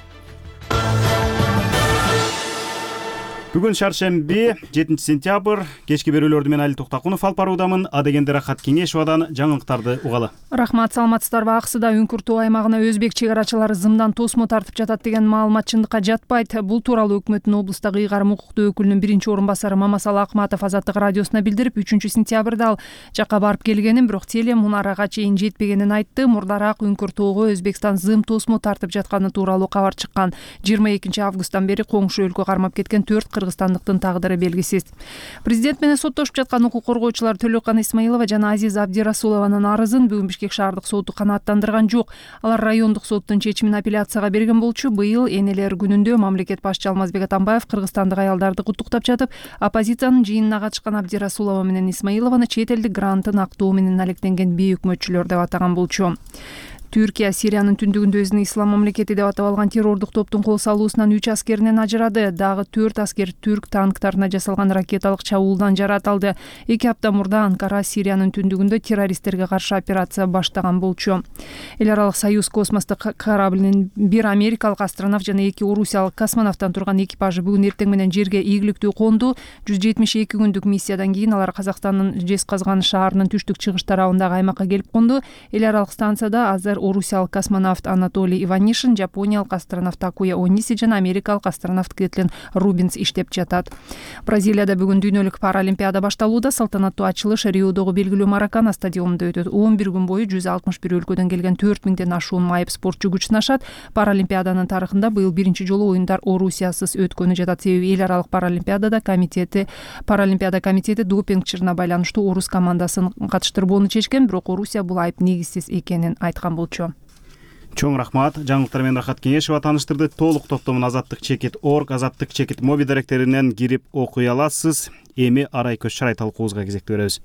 Speaker 1: Бүгүн шаршемби 7-сентябрь, кечки берүүлөрдү мен Али Токтакунов алып баруудамын. Адегенде Рахат Кеңешовадан жаңылыктарды угалы.
Speaker 5: Рахмат, саламатсыздарбы? Аксыда Үңкүр тоо аймагына өзбек чек арачылары зымдан тосмо тартып жатат деген маалымат чындыкка жатпайт. Бул тууралуу өкмөттүн облустагы ыйгарым укуктуу өкүлүнүн биринчи орун басары Мамасалы Акматов Азаттык радиосуна билдирип, 3-сентябрда ал жакка барып келгенин, бирок теле мунарага чейин жетпегенин айтты. Мурдараак Үңкүр тоого Өзбекстан зым тосмо тартып жатканы тууралуу кабар чыккан. 22 августтан бери коңшу өлкө кармап кеткен 4 кыргызстандыктын тагдыры белгисиз. Президент менен соттошуп жаткан укук коргоочулар Төлөкан Исмаилова жана Азиз Абдирасулованын арызын бүгүн Бишкек шаардык соту канааттандырган жок. Алар райондук соттун чечимин апелляцияга берген болчу. Быйыл энелер күнүндө мамлекет башчы Алмазбек Атамбаев кыргызстандык аялдарды куттуктап жатып, оппозициянын жыйынына катышкан Абдирасулова менен Исмаилованы чет элдик грантын актоо менен алектенген бейөкмөтчүлөр деп атаган болчу. Түркия Сириянын түндүгүндө өзүн ислам мамлекети деп атап алган террордук топтун кол салуусунан 3 аскеринен ажырады. Дагы 4 аскер түрк танктарына жасалган ракеталык чабуулдан жаратылды. 2 апта мурда Анкара Сириянын түндүгүндө террористтерге каршы операция баштаган болчу. Эл аралык Союз космостук кораблинин 1 америкалык астронавт жана 2 орусиялык космонавттан турган экипажы бүгүн эртең менен жерге ийгиликтүү конду. 172 күндүк миссиядан кийин алар Казакстандын Жезказган шаарынын түштүк чыгыш тарабындагы аймакка келип конду. Эл аралык станцияда азыр орусиялык космонавт Анатолий Иванишин, жапониялык астронавт Такуя Ониси жана америкалык астронавт Кэтлин Рубинс иштеп жатат. Бразилияда бүгүн дүйнөлүк паралимпиада башталууда. Салтанаттуу ачылыш Риодогу белгилүү Маракана стадионунда өтөт. 11 күн бою 161 өлкөдөн келген 4000ден ашуун майып спортчу күч сынашат. Паралимпиаданын тарыхында быйыл биринчи жолу оюндар Орусиясыз өткөнү жатат. Себеби эл аралык паралимпиада комитети допинг чырына байланыштуу орус командасын катыштырбоону чечкен, бирок Орусия бул айып негизсиз экенин айткан болчу.
Speaker 1: Чоң рахмат. Жаңылыктар менен Рахат Кеңешова тааныштырды. Толук топтомун azattik.org, azattik.mobi даректеринен кирип окуй аласыз. Эми арай көз чарай талкуубузга кезек беребиз.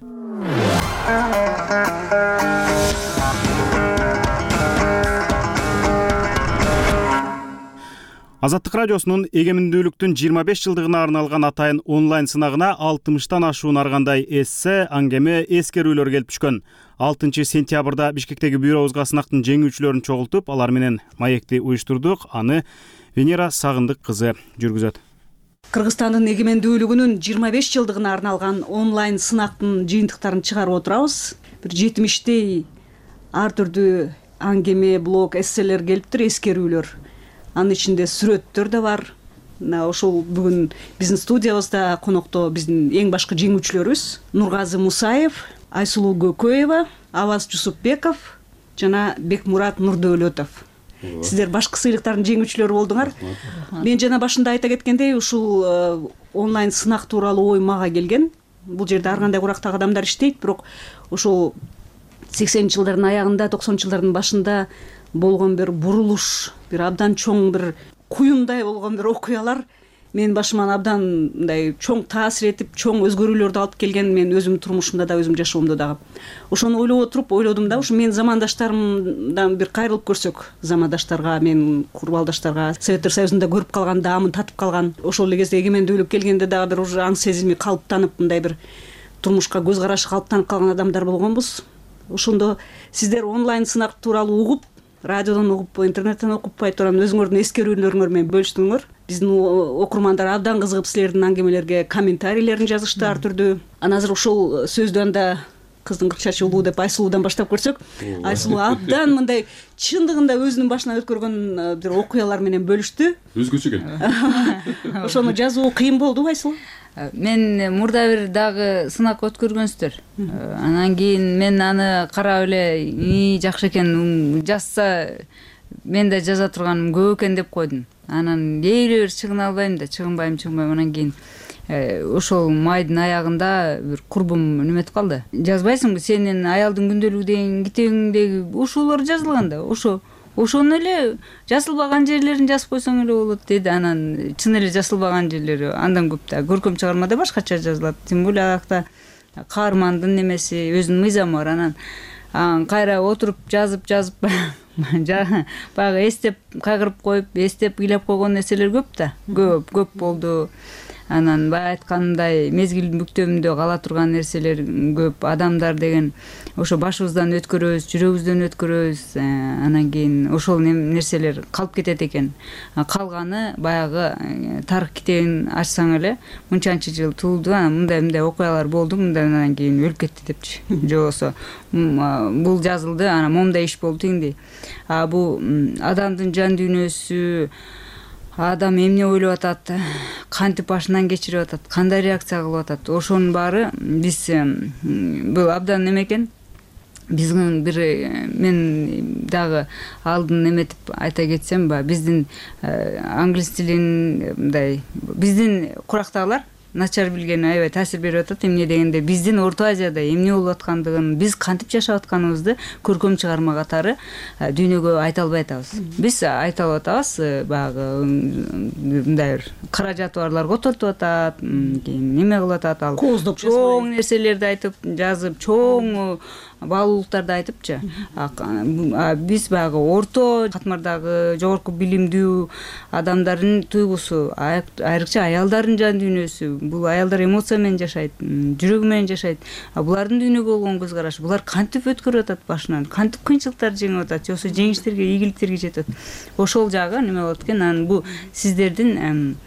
Speaker 1: Азаттык радиосунун эгемендүүлүктүн 25 жылдыгына арналган атайын онлайн сынагына 60тан ашуун аргандай эссе, аңгеме, эскерүүлөр келип түшкөн. 6-сентябрда Бишкектеги бюробузга сынактын жеңүүчүлөрүн чогултуп, алар менен маекти уюштурдук. Аны Венера Сагындык кызы жүргүзөт.
Speaker 7: Кыргызстандын эгемендүүлүгүнүн 25 жылдыгына арналган онлайн сынактын жыйынтыктарын чыгарып отурабыз. Бир 70 ар түрдүү аңгеме, блог, эсселер келиптир, эскерүүлөр. Анын ичинде сүрөттөр да бар. Ошол бүгүн биздин студиябызда конокто биздин эң башкы жеңүүчүлөрүбүз Нургазы Мусаев, Айсулуу Көкөева, Аваз Жусупбеков жана Бекмурат Нурдөөлөтов. Сиздер башкы сыйлыктардын жеңүүчүлөрү болдуңар. Мен жана башында айта кеткендей, ушул онлайн сынак тууралуу ой мага келген. бул жерде ар кандай курактагы адамдар иштейт, бирок ошол 80 жылдардын аягында 90 жылдардын башында болгон бир бурулуш, бир абдан чоң бир куюмдай болгон бир окуялар менин башыма абдан мындай чоң таасир этип, чоң өзгөрүүлөрдү алып келген. Мен өзүмдүн турмушумда да, өзүмдүн жашоомдо дагы. Ошону ойлодум да, ушу менин замандаштарымдан бир кайрылып көрсөк, замандаштарга, менин курбалдаштарга, Советтер Союзунда көрүп калган, даамын татып калган, ошол эле кезде эгемендүүлүк келгенде дагы бир уже аң сезими калыптанып, мындай бир турмушка көз карашы калыптанып калган адамдар болгонбуз. Ошондо сиздер онлайн сынак тууралуу угуп, радиодон угуп, интернеттен окуппай турган өзүңөрдүн эскерүүлөрүңөр менен бөлүштүңөр. Биздин окурмандар абдан кызыгып силердин аңгемелерге комментарийлерин жазышты ар түрдүү. Анан азыр ушул сөздү анда кыздын кырк чачы улуу деп Айсулуудан баштап көрсөк, Айсулуу абдан мындай чындыгында өзүнүн башынан өткөргөн бир окуялар менен бөлүштү.
Speaker 2: Өзгөчө экен.
Speaker 7: Ошону жазуу кыйын болдубу Айсулуу?
Speaker 6: Мен мурда бир дагы сынак өткөргөнсүздөр. Анан кийин мен аны карап эле жакшы экен, жазса мен да жаза турганым көп экен деп койдум. Анан эле бир чыгына албайм да, чыгынбайм. Анан кийин ошол майдын аягында бир курбум неметип калды. Жазбайсыңбы, сенин аялдын күндөлүгү деген китебиңдеги ушулар жазылган да, ошону эле жазылбаган жерлерин жазып койсоң эле болот деди. Анан чын эле жазылбаган жерлери андан көп да. Көркөм чыгармада башкача жазылат. Тем более акта каармандын немеси, өзүнүн мыйзамы бар. Анан кайра отуруп жазып баягы эстеп кайгырып коюп, эстеп ыйлап койгон нерселер көп да. Көп болду. Анан бая айтканымдай мезгилдин бүктөмүндө кала турган нерселер көп. Адамдар деген ошо башыбыздан өткөрөбүз, жүрөгүбүздөн өткөрөбүз. Анан кийин ошол нерселер калып кетет экен. Калганы баягы тарых китебин ачсаң эле мынчанчы жыл туулду, мындай окуялар болду, мындан кийин өлүп кетти депчи. Же болбосо бул жазылды, анан момундай иш болду тигиндей. Бул адамдын жан дүйнөсү, адам эмне ойлоп атат, кантип башынан кечирип атат, кандай реакция кылып атат, ошонун баары биз бул абдан неме экен. Биздин бир мен дагы алдын эметип айта кетсем, биздин англис тилин мындай биздин курактагылар начар билгени аябай таасир берип атат. Эмне дегенде биздин Орто Азияда эмне болуп аткандыгын, биз кантип жашап атканыбызды көркөм чыгарма катары дүйнөгө айта албай атабыз. Биз айта алып атабыз, баягы мындай каражаты барлар котортуп атат, кийин неме кылып атат, ал чоң нерселерди айтып, жазып, чоң баалуулуктарды айтыпчы. Биз баягы орто катмардагы жогорку билимдүү адамдардын туйгусу, айрыкча аялдардын жан дүйнөсү, бул аялдар эмоция менен жашайт, жүрөгү менен жашайт. Булардын дүйнөгө болгон көз карашы, булар кантип өткөрүп атат башынан, кантип кыйынчылыктарды жеңип атат, же болбосо жеңиштерге, ийгиликтерге жетет. Ошол жагы неме болот экен. Анан бул сиздердин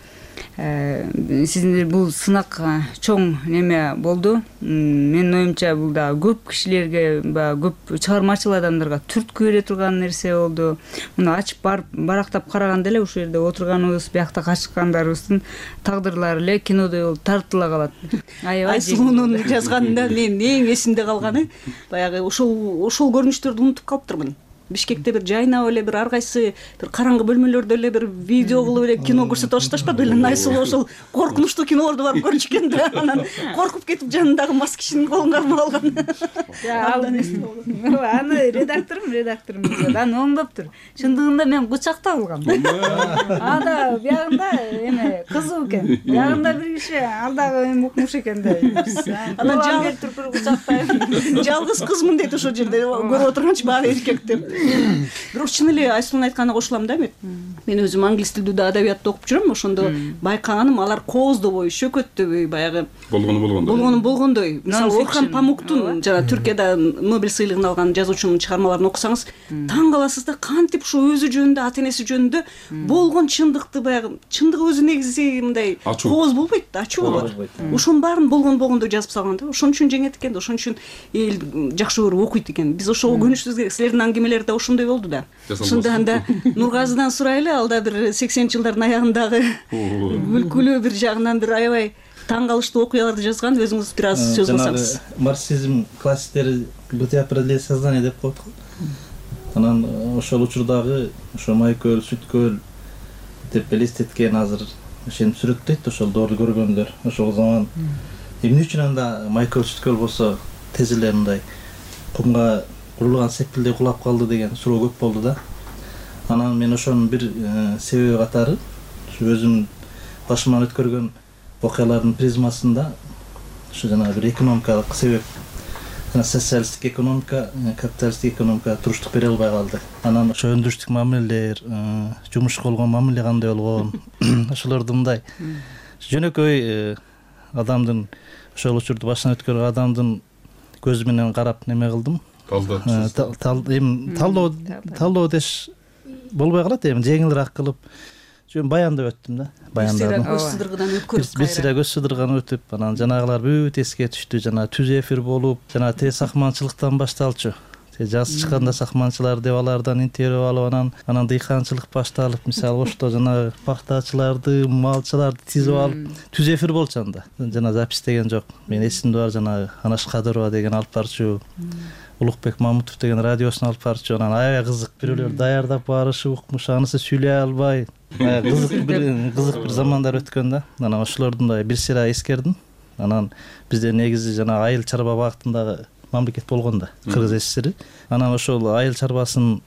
Speaker 6: бул сынак чоң неме болду. Менин оюмча бул да көп кишилерге, көп чыгармачыл адамдарга түрткү бере турган нерсе болду. Муну ачып барактап караганда эле ушул жерде отурганыбыз, биякта качкандарыбыздын тагдырлары эле кинодой болуп тартыла калат.
Speaker 7: Айсулуунун жазганында менин эң эсимде калганы баягы ошол көрүнүштөрдү унутуп калыптырмын. Бишкекте бир жайнап эле бир ар кайсы бир караңгы бөлмөлөрдө эле бир видео кылып эле кино көрсөтүп башташпады беле. Айсулуу ошол коркунучтуу кинолорду барып көрчү экен да. Анан коркуп кетип жанындагы мас кишинин колун кармап алган.
Speaker 6: Аны редакторум аны оңдоптур. Чындыгында мен кучактап алгам. Анда биягында эме кызуу экен. Биягында бир киши алдагы эми укмуш экен да. Анан
Speaker 7: жалгыз кызмын дейт ошол жерде көрүп отурганчы баягы эркек деп. Бирок чын эле Айсулуунун айтканына кошулам да мен. Мен өзүм англис тилдүү адабиятты окуп жүрөм. Ошондо байкаганым алар кооздобой, шөкөттөбөй баягы болгондой. Мисалы Орхан Памуктун жана Түркияда Нобель сыйлыгын алган жазуучунун чыгармаларын окусаңыз, таң каласыз да, кантип ушу өзү жөнүндө, ата энеси жөнүндө болгон чындыкты баягы чындык өзү негизи мындай кооз болбойт да, ачуу болот. Ошонун баарын болгондой жазып салган да. Ошон үчүн жеңет экен да, ошон үчүн эл жакшы көрүп окуйт экен. Биз ошого көнүшүбүз керек. Силердин аңгемелер ошондой болду да. Ошондо анда Нургазыдан сурайлы, алда бир 80-жылдардын аягындагы күлкүлүү бир жагынан бир аябай таң калыштуу окуяларды жазган, өзүңүз бир аз сөз кылсаңыз.
Speaker 8: Марксизм классиктери бытия определения сознания деп коет го. Анан ошол учурдагы ошо Майкөл, Сүткөл деп элестеткен азыр ошентип сүрөттөйт ошол доорду көргөндөр. Ошол заман эмне үчүн анда Майкл Читкөл болсо тез эле мындай кумга курулган сепилдей кулап калды деген суроо көп болду да. Анан мен ошонун бир себеби катары өзүмдүн башыман өткөргөн окуялардын призмасында ушу жана бир экономикалык себеп, жана социалисттик экономика, капиталисттик экономика туруштук бере албай калды. Анан ошо өндүрүштүк мамилелер, жумушка болгон мамиле кандай болгон, ошолорду мындай жөнөкөй адамдын, ошол учурду башынан өткөргөн адамдын көзү менен карап неме кылдым. Талдоо деш болбой калат, эми жеңилирээк кылып баяндап өттүм да. Баяндадым.
Speaker 7: Көз сыдыргыдан өткөрүп
Speaker 8: бир сыйра көз сыдырган өтүп, анан жанагылар бүт эске түштү. Жана түз эфир болуп, жана те сакманчылыктан башталчу. Жаз чыкканда сакманчылар деп алардан интервью алып, анан дыйканчылык башталып, мисалы ошто жана пахтачыларды, малчыларды тизип алып, түз эфир болчу анда. Жана запись деген жок. Мен эсимде бар, жана Анаш Кадырова деген алып барчу, Улукбек Мамутов деген радиосун алып барчу. Анан аябай кызык, бирөөлөр даярдап барышы, укмуш, анысы сүйлөй албай. Кызык бир замандар өткөн да. Анан ошолордун да бир сыйра эскердим. Анан бизде негизи жана айыл чарба багытындагы мамлекет болгон да, Кыргыз СССР. Анан ошол айыл чарбасын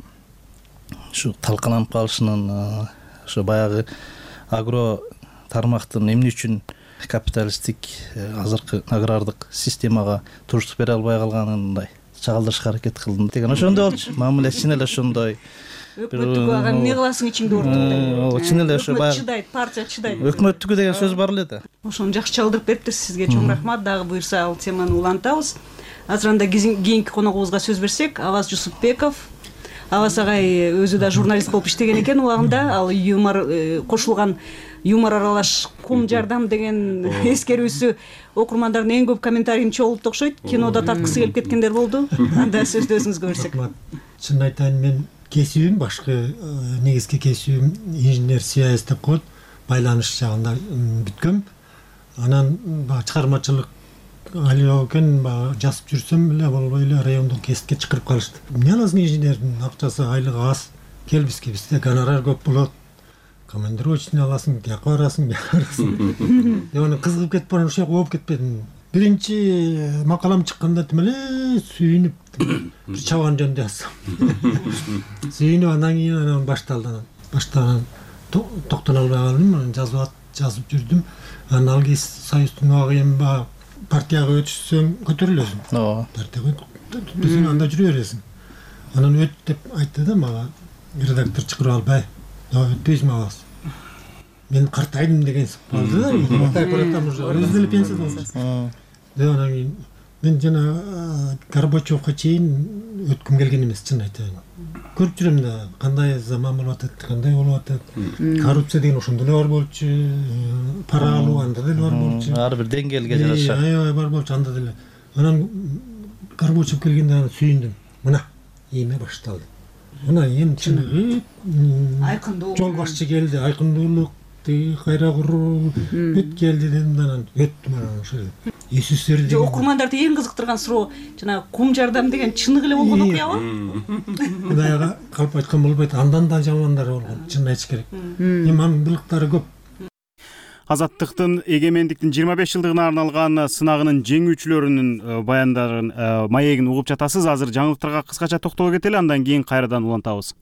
Speaker 8: ушу талкаланып калышынын, ошо баягы агро тармактын эмне үчүн капиталисттик азыркы агрардык системага туруштук бере албай калганын чагылдырышка аракет кылдым деген ошондой болчу. Мамиле чын эле ошондой.
Speaker 7: Өкмөттүкү ага эмне кыласың ичиңде ортуңда.
Speaker 8: Чын эле ошо баягы
Speaker 7: чыдайт, партия чыдайт.
Speaker 8: Өкмөттүкү деген сөз бар эле да.
Speaker 7: Ошону жакшы чалдырып бериптир сизге. Чоң рахмат. Дагы буюрса ал теманы улантабыз. Азыр анда кийинки коногубузга сөз берсек, Аваз Жусупбеков. Аваз агай өзү да журналист болуп иштеген экен убагында. Ал юмор кошулган юмор аралаш кум жардам деген эскерүүсү окурмандардын эң көп комментарийин чогултtu окшойт. Кинода тарткысы келип кеткендер болду. Анда сөздү өзүңүзгө берсек.
Speaker 10: Чын айтайын, мен кесибим, башкы негизги кесибим инженер связь деп коет, байланыш жагында бүткөм. Анан чыгармачылык алып экен, жазып жүрсөм эле болбой эле райондук кесипке чакырып калышты. Эмне аласың инженердин акчасы, айлыгы аз. Кел бизде гонорар көп болот. Командировочный аласың, жака барасың, бияка барасың. Деп аны кызыгып кетип барам, ошол жака болуп кетпедим. Биринчи макалам чыкканда тим эле сүйүнүп бир чабан жөнүндө жазсам. Сүйүнүп андан кийин баштаган токтоно албай калдым, жазып жүрдүм. Анан Алгиз Союздун убагы эми партияга өтүшсөң көтөрүлөсүң. Партияга өтүшсөң анда жүрө бересиң. Анан өт деп айтты да мага редактор чакырып албай. Өтпөйсүң Аваз. Мен картайдым деген сыпалды да. Картайып баратам уже. Өзү деле пенсияда болчу. Анан кийин мен жана Горбачевка чейин өткүм келген эмес, чын айтайын. Көрүп жүрөм да кандай заман болуп атат, кандай болуп атат. Коррупция деген ошондо эле бар болчу, пара алуу анда деле бар болчу.
Speaker 8: Ар бир деңгээлге жараша.
Speaker 10: Аябай бар болчу анда деле. Анан Горбачев келгенде аны сүйүндүм. Мына эме башталды. Мына эми чыныгы
Speaker 7: айкындоо.
Speaker 10: Жол башчы келди, айкындуулук, кайра куруу бүт келди дедим да анан өттүм анан ошол. СССР деген
Speaker 7: окурмандарды эң кызыктырган суроо жана кум жардам деген чыныгы эле болгон окуябы?
Speaker 10: Кудайга калп айткан болбойт, андан да жамандары болгон, чын айтыш керек. Эми анын былыктары көп.
Speaker 1: Азаттыктын эгемендиктин 25 жылдыгына арналган сынагынын жеңүүчүлөрүнүн баяндарын, маегин угуп жатасыз. Азыр жаңылыктарга кыскача токтоло кетели, андан кийин кайрадан улантабыз.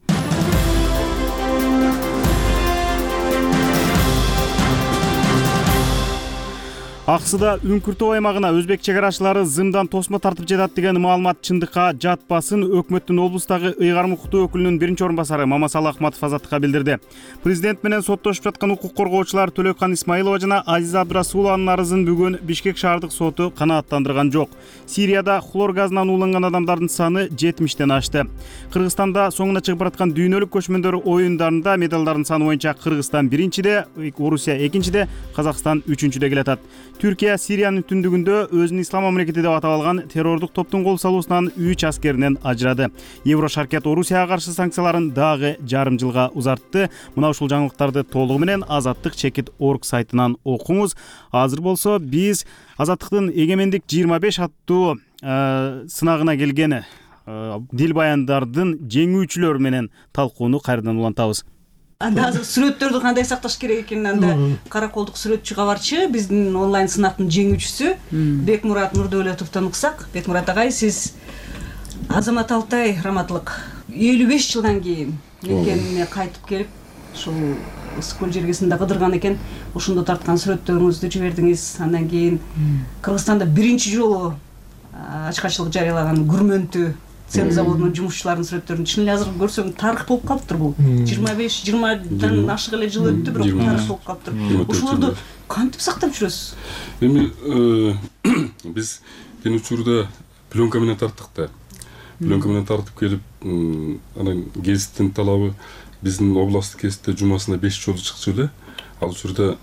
Speaker 1: Аксыда Үңкүртөө аймагына өзбек чек арачылары зымдан тосмо тартып жатат деген маалымат чындыкка жатпасын өкмөттүн облустагы ыйгарым укуктуу өкүлүнүн биринчи орун басары Мамасалы Акматов Азаттыкка билдирди. Президент менен соттошуп жаткан укук коргоочулар Төлөккан Исмаилова жана Азиза Абдрасулованын арызын бүгүн Бишкек шаардык соту канааттандырган жок. Сирияда хлор газынан ууланган адамдардын саны 70тен ашты. Кыргызстанда соңуна чыгып бараткан дүйнөлүк көчмөндөр оюндарында медалдардын саны боюнча Кыргызстан биринчиде, Орусия экинчиде, Казакстан үчүнчүдө келатат. Түркия Сириянын түндүгүндө өзүн ислам мамлекети деп атап алган террордук топтун кол салуусунан 3 аскеринен ажырады. Еврошаркет Орусияга каршы санкцияларын дагы жарым жылга узартты. Мына ушул жаңылыктарды толугу менен azattik.org сайтынан окуңуз. Азыр болсо биз Азаттыктын эгемендик 25 аттуу сынагына келген дил баяндардын жеңүүчүлөрү менен талкууну кайрадан улантабыз.
Speaker 7: Анда азыр сүрөттөрдү кандай сакташ керек экенин анда караколдук сүрөтчү кабарчы биздин онлайн сынактын жеңүүчүсү Бекмурат Нурдөлөтовдон уксак. Бекмурат агай, сиз Азамат Алтай раматтылык 55 жылдан кийин мекенине кайтып келип ушул ысык көл жергесинде кыдырган экен. Ошондо тарткан сүрөттөрүңүздү жибердиңиз. Андан кийин Кыргызстанда биринчи жолу ачкачылык жарыялаган Күрмөнтү цемент заводунун жумушчуларынын сүрөттөрүн чын эле азыр көрсөм тарых болуп калыптыр бул. 25-20дан ашык эле жыл өттү, бирок тарых болуп калыптыр. Ошолорду кантип сактап жүрөсүз?
Speaker 2: Эми биз тен учурда пленка менен тарттык да. Пленка менен тартып келип, анан гезиттин талабы биздин областтык гезитте жумасына 5 жолу чыкчу эле. Ал учурда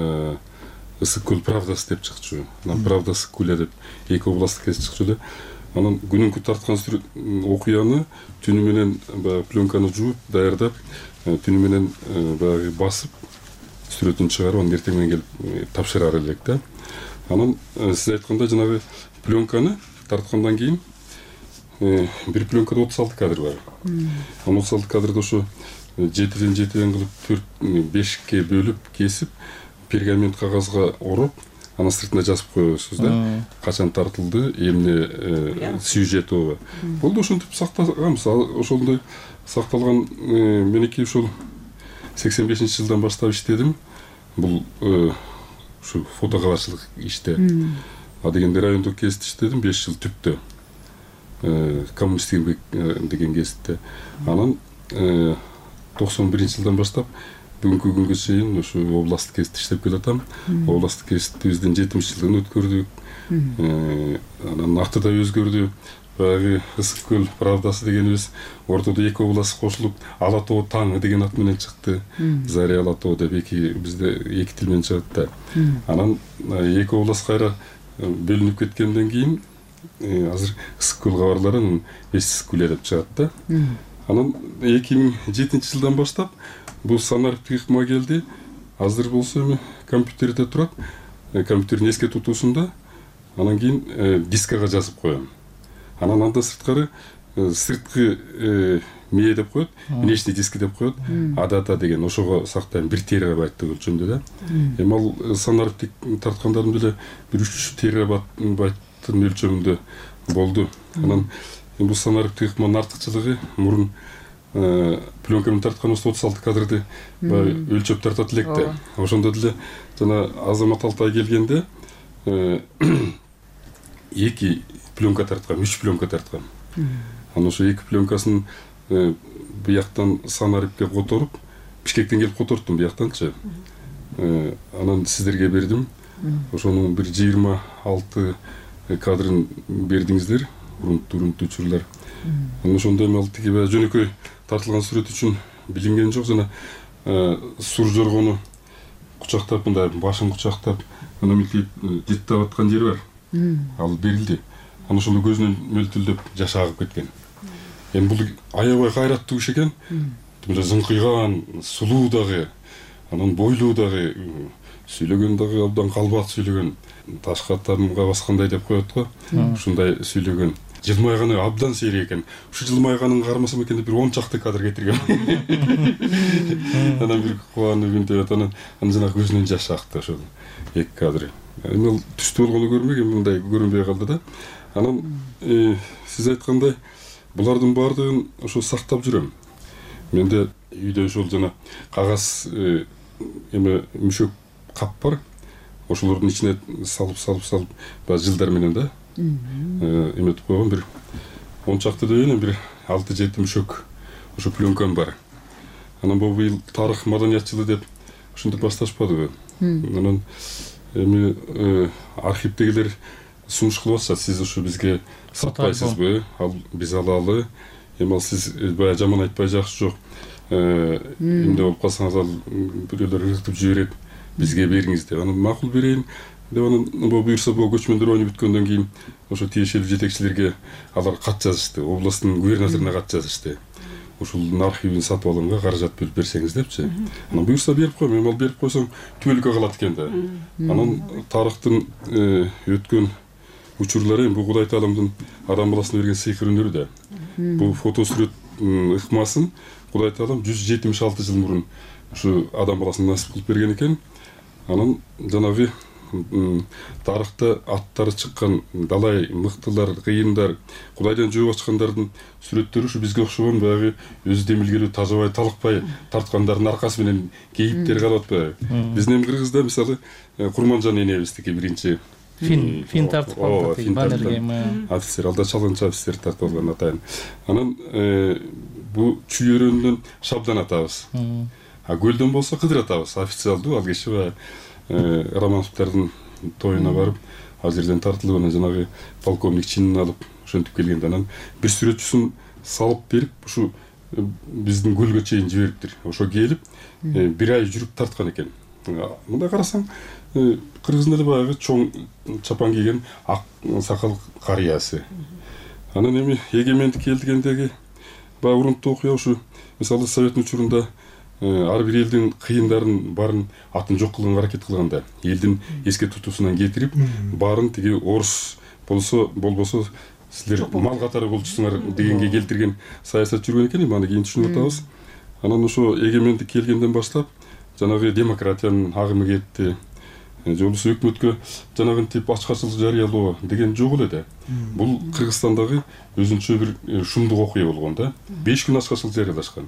Speaker 2: ысык көл правдасы деп чыкчу. Анан правда ысык көл деп 2 областтык гезит чыкчу эле. Анан күнүнкү тарткан окуяны түнү менен баягы пленканы жууп, даярдап, түнү менен баягы басып, сүрөтүн чыгарып, анан эртең менен келип тапшырар элек да. Анан сиз айткандай жанагы пленканы тарткандан кийин бир пленкада 36 кадр бар. Анан 36 кадрды ошо 7-ден кылып 4-5ке бөлүп, кесип, пергамент кагазга ороп, анан сыртына жазып коесуз да. Качан тартылды, эмне сюжети болду, ошентип сактаганбыз. Ошондой сакталган меники ушул 85-жылдан баштап иштедим. Бул ушу фотокабарчылык иште. А дегенде райондук гезитте иштедим 5 жыл түптө. Коммунистик деген гезитте. Анан 91-жылдан баштап бүгүнкү күнгө чейин ушу областтык гезитте иштеп келатам. Областтык гезитибиздин 70-жылдыгын өткөрдүк. Анан аты да өзгөрдү. Баягы ысык көл правдасы дегенибиз ортодо 2 област кошулуп, Ала тоо таңы деген ат менен чыкты. Заря Ала тоо деп бизде 2 тил менен чыгат да. Анан 2 област кайра бөлүнүп кеткенден кийин азыр ысык көл кабарлары ысык көл деп чыгат да. Анан 2007-жылдан баштап бул санариптик ыкма келди. Азыр болсо эми компьютерде турат. Компьютердин эске тутуусунда анан кийин дискага жазып коем. Анан анда сырткары сырткы мээ деп коет, внешний диски деп коет. Адата деген ошого сактайм 1 терабайттык өлчөмдө да. Эми ал санариптик тарткандарым деле 1-3 терабайттын өлчөмүндө болду. Анан бул санариптик ыкманын артыкчылыгы мурун пленка менен тартканыбызда 36 кадрды өлчөп тартат элек да. Ошондо деле жана Азамат Алтай келгенде 2 пленка тарткан, 3 пленка тарткан. Анан ошо 2 пленкасын бияктан санарипке которуп, Бишкектен келип которуптум бияктанчы. Анан сиздерге бердим. Ошонун бир 26 кадрын бердиңиздер, урунтуу учурлар. Анан ошондо эми ал тиги жөнөкөй тартылган сүрөт үчүн билинген жок, жана сур жоргону кучактап, мындай башын кучактап, анан мынтип жеттеп аткан жери бар. Ал берилди. Анан ошондо көзүнөн мөлтүлдөп жаш агып кеткен. Эми бул аябай кайраттуу киши экен. Мындай зыңкыйган, сулуу дагы, анан бойлуу дагы, сүйлөгөн дагы абдан калбат сүйлөгөн. Ташка тамга баскандай деп коет го. Ушундай сүйлөгөн. Жылмайганы абдан сейрек экен. Ушу жылмайганын кармасам экен деп бир 10 чакты кадр кетирген. Анан бир кубанып үндөп анан жана көзүнөн жаш акты ошол 2 кадры. Эми ал түштүү болгону көрмөк, эми мындай көрүнбөй калды да. Анан сиз айткандай булардын баардыгын ошо сактап жүрөм. Менде үйдө ошол жана кагаз эме мүшөк кап бар. Ошолордун ичине салып жылдар менен да эметип койгон бир 10 чакты деген бир 6-7 мүшөк ошо пленкам бар. Анан бул быйыл тарых маданият жылы деп ошентип башташпадыбы. Анан эми архивдегилер сунуш кылып атышат, сиз ошо бизге сатпайсызбы? Ал биз алалы. Эми ал сиз баягы жаман айтпай жакшы жок. Эмне болуп калсаңыз ал бирөөлөр ыргытып жиберет, бизге бериңиз деп. Анан макул берейин деп анан буюрса бул көчмөндөр ойнуп бүткөндөн кийин ошо тиешелүү жетекчилерге алар кат жазышты, областтын губернаторуна кат жазышты. Ушул архивин сатып алганга каражат бөлүп берсеңиз депчи. Анан буюрса берип койм, эми ал берип койсоң түбөлүккө калат экен да. Анан тарыхтын өткөн учурлары бул Кудай Тааламдын адам баласына берген сыйкыр өнөрү да. Бул фото сүрөт ыкмасын Кудай Таалам 176 жыл мурун ушу адам баласына насип кылып берген экен. Анан жанагы тарыхта аттары чыккан далай мыктылар, кыйындар, Кудайдан жөө ачкандардын сүрөттөрү ушу бизге окшогон баягы өзү демилгелүү, тазабай, талыкпай тарткандардын аркасы менен кейиптер калып атпайбы? Биздин эми Кыргызда мисалы Курманжан энебиздики биринчи
Speaker 8: фин тартып калды, баннерге
Speaker 2: офицер, алда чалгынчы офицер тартып алган атайын. Анан бу чүйөрөндөн Шабдан атабыз. Көлдөн болсо Кыдыр атабыз, официалдуу. Ал кечээ Романовдордун тоюна барып, ал жерден тартылып, анан жанагы полковник чинин алып, ошентип келгенде анан бир сүрөтчүсүн салып берип, ушу биздин көлгө чейин жибериптир. Ошо келип, бир ай жүрүп тарткан экен. Мындай карасаң, Кыргыздын эле баягы чоң чапан кийген ак сакал карыясы. Анан эми эгемендик келгендеги баягы урунттуу окуя ушу мисалы Советтин учурунда ар бир элдин кыйындарын баарын атын жок кылганга аракет кылганда, элдин эске тутуусунан кетирип, баарын тиги орус болбосо силер мал катары болчусуңар дегенге келтирген саясат жүргөн экен. Аны кийин түшүнүп атабыз. Анан ошо эгемендик келгенден баштап жанагы демократиянын агымы кетти. Же болбосо өкмөткө жанагынтип ачкачылык жарыялоо деген жок эле да. Бул Кыргызстандагы өзүнчө бир шумдук окуя болгон да. 5 күн ачкачылык жарыялашкан.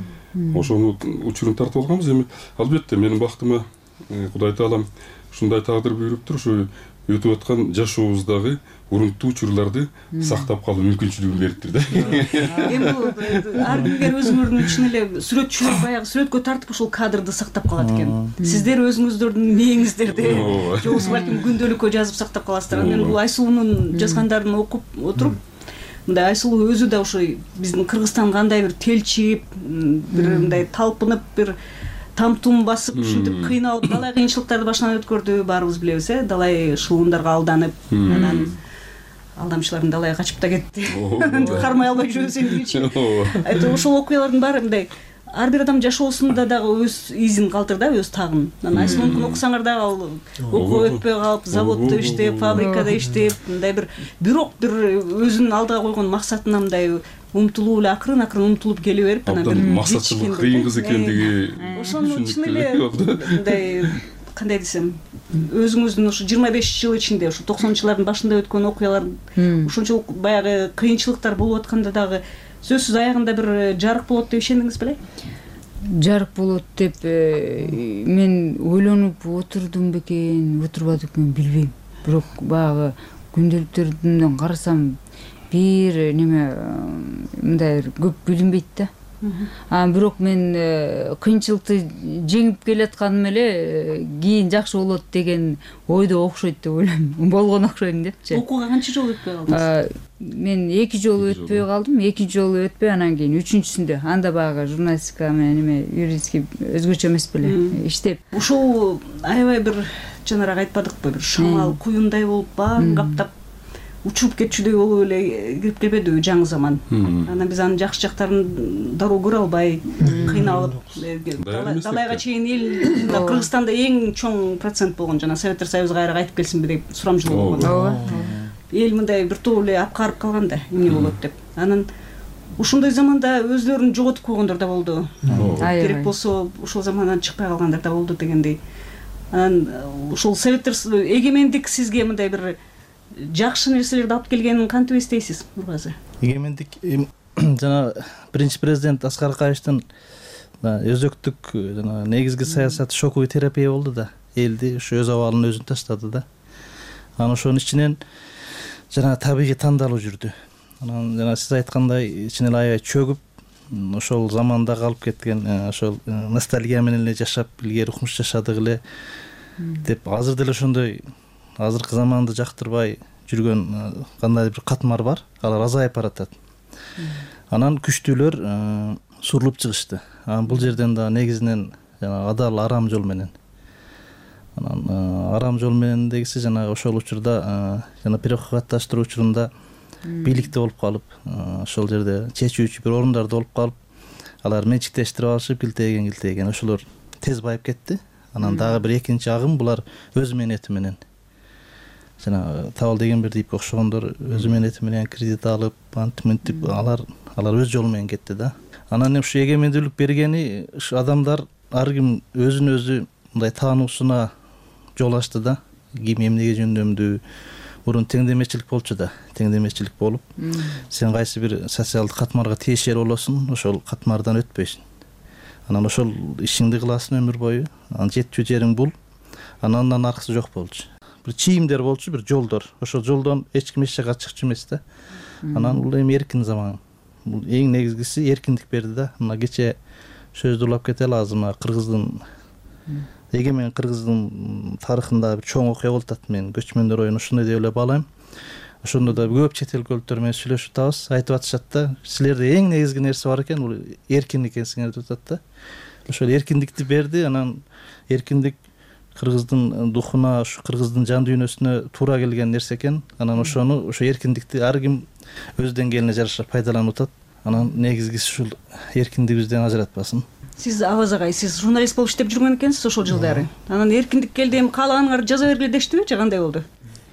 Speaker 2: Ошону учурун тартып алганбыз. Эми албетте менин бактыма Кудай Таалам ушундай тагдыр буйруптур, ошо өтүп аткан жашообуздагы урунттуу учурларды сактап калуу мүмкүнчүлүгүн бериптир да.
Speaker 7: Эми бул ар бир өзүңөрдүн чын эле сүрөтчүлөр баягы сүрөткө тартып ушул кадрды сактап калат экен. Сиздер өзүңүздөрдүн мээңиздерди же болбосо балким күндөлүккө жазып сактап каласыздар. Мен бул Айсулуунун жазгандарын окуп отуруп, мындай Айсулуу өзү да ошо биздин Кыргызстан кандай бир телчип, бир мындай талпынып, бир там-тум басып, ушинтип кыйналып, далай кыйынчылыктарды башынан өткөрдү, баарыбыз билебиз, далай шуундарга алданып, анан алдамчылардын далайга качып да кетти. Кармай албай жүрөсүң дегичи. Ошол окуялардын баары мындай ар бир адам жашоосунда дагы өз изин калтырда, өз тагын. Анан Айсулуунукун окусаңар дагы ал окуу өтпөй калып, заводдо иштеп, фабрикада иштеп, мындай бирок бир өзүнүн алдыга койгон максатына мындай умтулуу эле акырын умтулуп келе берип, анан бир
Speaker 2: максатчылык кыйын кыз экендиги.
Speaker 7: Ошону чын эле мындай кандай десем, өзүңүздүн ушу 25 жыл ичинде, ушу 90-жылдардын башында өткөн окуялар ушунчалык баягы кыйынчылыктар болуп атканда дагы сөзсүз аягында бир жарык болот деп ишендиңиз беле?
Speaker 6: Жарык болот деп мен ойлонуп отурдум бекен, отурбадым бекен билбейм. Бирок баягы күндөлүктөрдөн карасам бир неме мындай көп билинбейт да. Бирок мен кыйынчылыкты жеңип келатканым эле кийин жакшы болот деген ойдо окшойт деп ойлойм. Болгон окшойм депчи.
Speaker 7: Окууга канча жолу өтпөй калдыңыз?
Speaker 6: Мен 2 жолу өтпөй калдым. 2 жолу өтпөй, анан кийин 3-сүндө анда баягы журналистика менен эме юридический өзгөчө эмес беле иштеп.
Speaker 7: Ушул аябай бир жанараак айтпадыкпы, бир шамал куюндай болуп баарын каптап учуруп кетчүдөй болуп эле кирип келбедиби жаңы заман. Анан биз анын жакшы жактарын дароо көрө албай, кыйналып, далайга чейин эл Кыргызстанда эң чоң процент болгон, жана Советтер Союзу кайра кайтып келсинби деп сурамжылоо болгон. Эл мындай бир топ эле апкарып калган да, эмне болот деп. Анан ушундай заманда өзлөрүн жоготуп койгондор да болду. Керек болсо ушул замандан чыкпай калгандар да болду дегендей. Анан ушул Советтер эгемендик сизге мындай бир жакшы нерселерди алып келгенин кантип эстейсиз, Нургазы?
Speaker 8: Эгемендик жана биринчи президент Аскар Акаевдин өзөктүк жана негизги саясаты шоковый терапия болду да. Элди ушу өз абалын өзүн таштады да. Анан ошонун ичинен жана табигый тандалуу жүрдү. Анан жана сиз айткандай чын эле аябай чөгүп, ошол заманда калып кеткен, ошол ностальгия менен эле жашап, илгери укмуш жашадык эле деп азыр деле ошондой азыркы заманды жактырбай жүргөн кандай бир катмар бар, алар азайып баратат. Анан күчтүүлөр сурулуп чыгышты. Бул жерден да негизинен жана адал арам жол менен. Анан арам жол менен дегиси жана ошол учурда жана перекатташтыруу учурунда бийликте болуп калып, ошол жерде чечүүчү бир орундарда болуп калып, алар менчиктештирип алышып, килтеген ошолор тез байып кетти. Анан дагы бир экинчи агым булар өз мээнети менен жана Табал деген бир дейп окшогондор өзү мээнети менен кредит алып, антип алар өз жолу менен кетти да. Анан ушу эгемендүүлүк бергени адамдар ар ким өзүн өзү мындай таануусуна жол ачты да. Ким эмнеге жөндөмдүү. Мурун теңдемечилик болчу да. Теңдемечилик болуп, сен кайсы бир социалдык катмарга тиешер болосуң, ошол катмардан өтпөйсүң. Анан ошол ишиңди кыласың өмүр бою. Анан жетчү жериң бул. Андан аркасы жок болчу. Бир чийимдер болчу, бир жолдор. Ошол жолдон эч ким эч жака чыкчу эмес да. Анан бул эми эркин заман. Бул эң негизгиси эркиндик берди да. Мына кече сөздү улап кете лазым. Кыргыздын эгемен Кыргыздын тарыхында бир чоң окуя болуп атат. Мен көчмөндөр оюну ушундай деп эле баалайм. Ошондо да көп чет эл өлкөлөр менен сүйлөшүп атабыз. Айтып атышат да, силерде эң негизги нерсе бар экен, бул эркиндик экенсиңер деп атат да. Ошол эркиндикти берди. Анан эркиндик Кыргыздын духуна, ушу Кыргыздын жан дүйнөсүнө туура келген нерсе экен. Анан ошону, ошо эркиндикти ар ким өз деңгээлине жараша пайдаланып атат. Анан негизгиси ушул эркиндигибизден ажыратпасын.
Speaker 7: Сиз Аваз агай, сиз журналист болуп иштеп жүргөн экенсиз ошол жылдары. Анан эркиндик келди, эми каалаганыңарды жаза бергиле дештиби же кандай болду?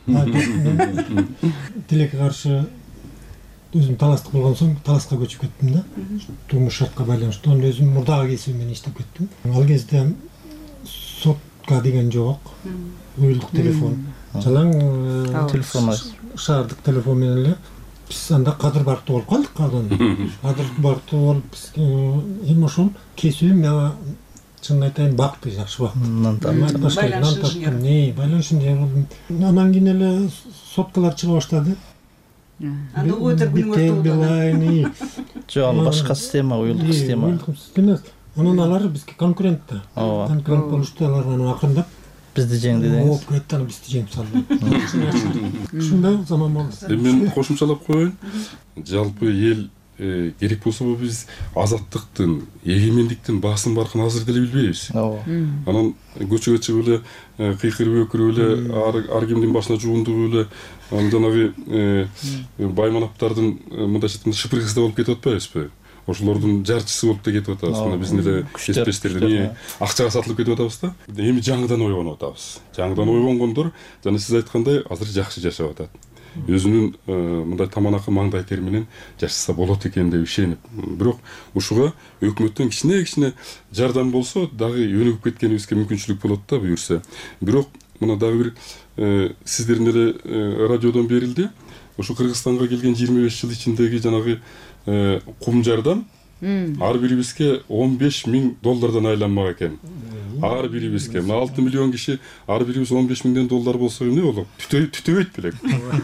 Speaker 10: Тилекке каршы өзүм таластык болгон соң таласка көчүп кеттим да. Турмуш шартка байланыштуу. Анан өзүм мурдагы кесибим менен иштеп кеттим. Ал кезде сотка деген жок. Уюлдук телефон. Жалаң
Speaker 8: телефон,
Speaker 10: шаардык телефон менен эле биз анда кадыр барктуу болуп калдык. Кадыр барктуу болуп биз эми ошол кесибим мага чынын айтайын бакты, жакшы бакты. Байланыш инженери. Анан кийин эле соткалар чыга баштады.
Speaker 7: Анда өтөр күнүңөр
Speaker 8: жок, аны башка система, уюлдук система.
Speaker 10: Уюлдук система. Анан алар бизге конкурент да. Конкурент болушту, алар анан акырындап
Speaker 8: бизди жеңди деңиз.
Speaker 10: Ооп кетти, анан бизди жеңип салды. Ушундай заман болду.
Speaker 2: Мен кошумчалап коеюн. Жалпы эл керек болсо биз азаттыктын, эгемендиктин басын баркын азыр деле билбейбиз. Анан көчөгө чыгып эле кыйкырып өкүрүп эле ар кимдин башына жуундугуп эле жанагы байманаптардын мындайча айтканда шыпыргысы болуп кетип атпайбызбы? Ошолордун жарчысы болуп да кетип атабыз. Мына биздин эле эспестерден акчага сатылып кетип атабыз да. Эми жаңыдан ойгонуп атабыз. Жаңыдан ойгонгондор жана сиз айткандай азыр жакшы жашап атат. Өзүнүн мындай таманакы маңдай тери менен жашаса болот экен деп ишенип. Бирок ушуга өкмөттөн кичине жардам болсо дагы өнүгүп кеткенибизге мүмкүнчүлүк болот да буюрса. Бирок мына дагы бир сиздердин эле радиодон берилди. Ушу Кыргызстанга келген 25 жыл ичиндеги жанагы кум жардам ар бирибизге $15,000 айланмак экен. Ар бирибизге. Мына 6 миллион киши ар бирибиз $15,000 болсо эмне болот? Түтөбөйт белек.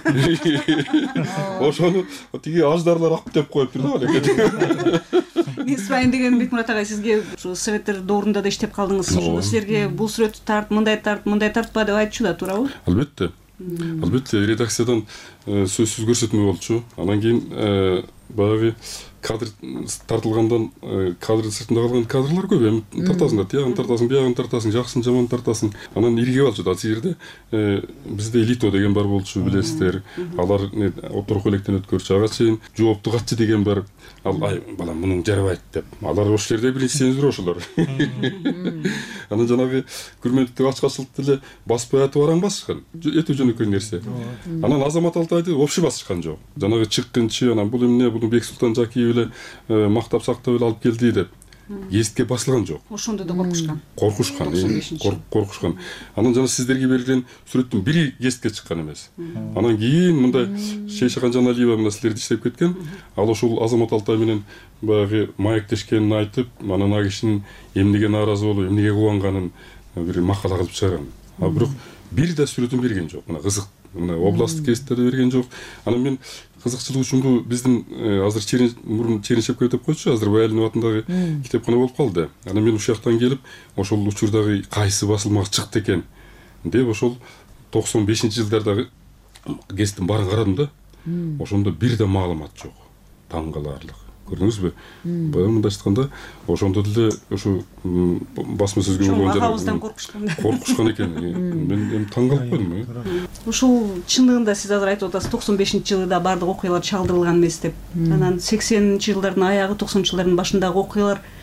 Speaker 2: Ошону тиги аждарлар актеп коюптур да белек.
Speaker 7: Мен сұрайын деген Бекмурат агай, сизге ушу советтер доорунда да иштеп калдыңыз. Ошондо силерге бул сүрөттү тарт, мындай тартпа деп айтчу да, туурабы?
Speaker 2: Албетте. Албетте редакциядан сөзсүз көрсөтмө болчу. Анан кийин баягы кадр тартылгандан кадр сыртында калган кадрлар көп. Эми тартасың да, тиягын тартасың, биягын тартасың, жакшысын жаманын тартасың. Анан ирге болчу да. Ал жерде бизде Элито деген бар болчу, билесиздер. Алар отургу электен өткөрчү. Ага чейин жоопту катчы деген бар. Ал ай балам мунун жарабайт деп. Алар ошол жерде биринчи цензура ошолор. Анан жанагы күрмөндүктү ачкачылыкты эле баспай атып араң басышкан. Өтө жөнөкөй нерсе. Анан Азамат Алтайды вообще басышкан жок. Жанагы чыккынчы, анан бул эмне, бул Бексултан Жакиев эле мактап сактап эле алып келди деп. Гезитке басылган жок.
Speaker 7: Ошондо да коркушкан.
Speaker 2: Коркушкан. Анан жана сиздерге берилген сүрөттүн бири гезитке чыккан эмес. Анан кийин мындай Шейшахан Жаналиева мына силерди иштеп кеткен. Ал ошол Азамат Алтай менен баягы маектешкенин айтып, анан ал кишинин эмнеге нааразы болуп, эмнеге кубанганын бир макала кылып чыгарган. А бирок бир да сүрөтүн берген жок. Мына кызык. Мына областтык гезиттерде берген жок. Анан мен кызыкчылык үчүн биздин азыр мурун Череншевка деп койчу, азыр Баялинов атындагы китепкана болуп калды. Анан мен ушул жактан келип, ошол учурдагы кайсы басылмак чыкты экен деп ошол 95-жылдардагы гезиттин баарын карадым да. Ошондо бир да маалымат жок. Таң каларлык. Көрдүңүзбү? Баягы мындай айтканда, ошондо деле ошо басма сөзгө болгон
Speaker 7: агабыздан коркушкан
Speaker 2: экен. Мен эми таң калып койдум.
Speaker 7: Ушул чындыгында сиз азыр айтып атасыз, 95-жылда бардык окуялар чалдырылган эмес деп. Анан 80-жылдардын аягы, 90-жылдардын башындагы окуялар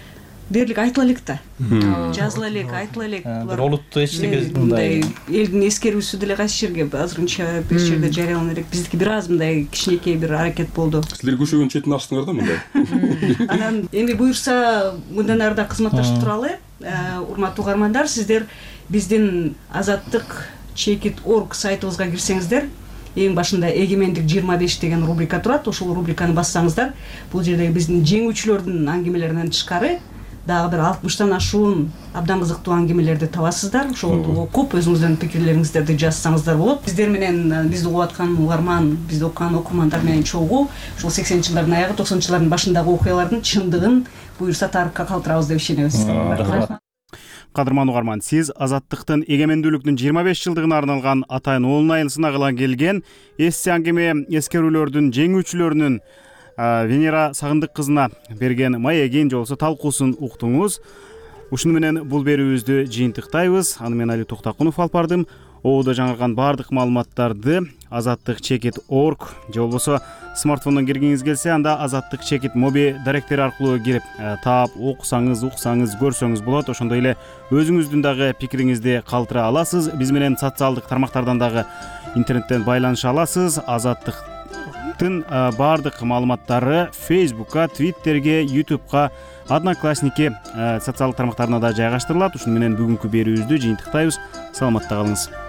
Speaker 7: дээрлик айтыла элек да, жазыла элек, айтыла элек.
Speaker 8: бир олуттуу эчтеке
Speaker 7: мындай элдин эскерүүсү деле кайсы жерге азырынча бир жерде жарыялана элек. Биздики бир аз мындай кичинекей бир аракет болду.
Speaker 2: Силер көшөгөн четин ачтыңар да мындай.
Speaker 7: Анан эми буюрса мындан ары да кызматташып туралы. Урматтуу угармандар, сиздер биздин Азаттык Чекит.org сайтыбызга кирсеңиздер, эң башында эгемендик 25 деген рубрика турат. Ошол рубриканы бассаңыздар, бул жердеги биздин жеңүүчүлөрдүн аңгемелеринен тышкары дагы бир 60тан ашуун абдан кызыктуу аңгемелерди табасыздар. Ошолду окуп, өзүңүздөрдүн пикирлериңиздерди жазсаңыздар болот. Биздер менен бизди угуп аткан угарман, бизди окуган окурмандар менен чогуу ушул 80-жылдардын аягы, 90-жылдардын башындагы окуялардын чындыгын буюрса тарыхка калтырабыз деп ишенебиз.
Speaker 1: Кадырман угарман, сиз Азаттыктын эгемендүүлүктүн 25 жылдыгына арналган атайын онлайн сынагыла келген эссе аңгеме эскерүүлөрдүн жеңүүчүлөрүнүн Венера Сагындык кызына берген маегин же болбосо талкуусун уктуңуз. Ушуну менен бул берүүбүздү жыйынтыктайбыз. Аны мен Али Токтакунов алып бардым. Оодо жаңырган баардык маалыматтарды Азаттык Чекит.org же болбосо смартфондон киргиңиз келсе, анда Азаттык Чекит моби даректери аркылуу кирип таап окусаңыз, уксаңыз, көрсөңүз болот. Ошондой эле өзүңүздүн дагы пикириңизди калтыра аласыз. Биз менен социалдык тармактардан дагы интернеттен байланыша аласыз. Азаттыктын баардык маалыматтары Facebook'ка, Twitter'ге, YouTube'ка, Одноклассники социалдык тармактарына да жайгаштырылат. Ушуну менен бүгүнкү берүүбүздү жыйынтыктайбыз. Саламатта калыңыз.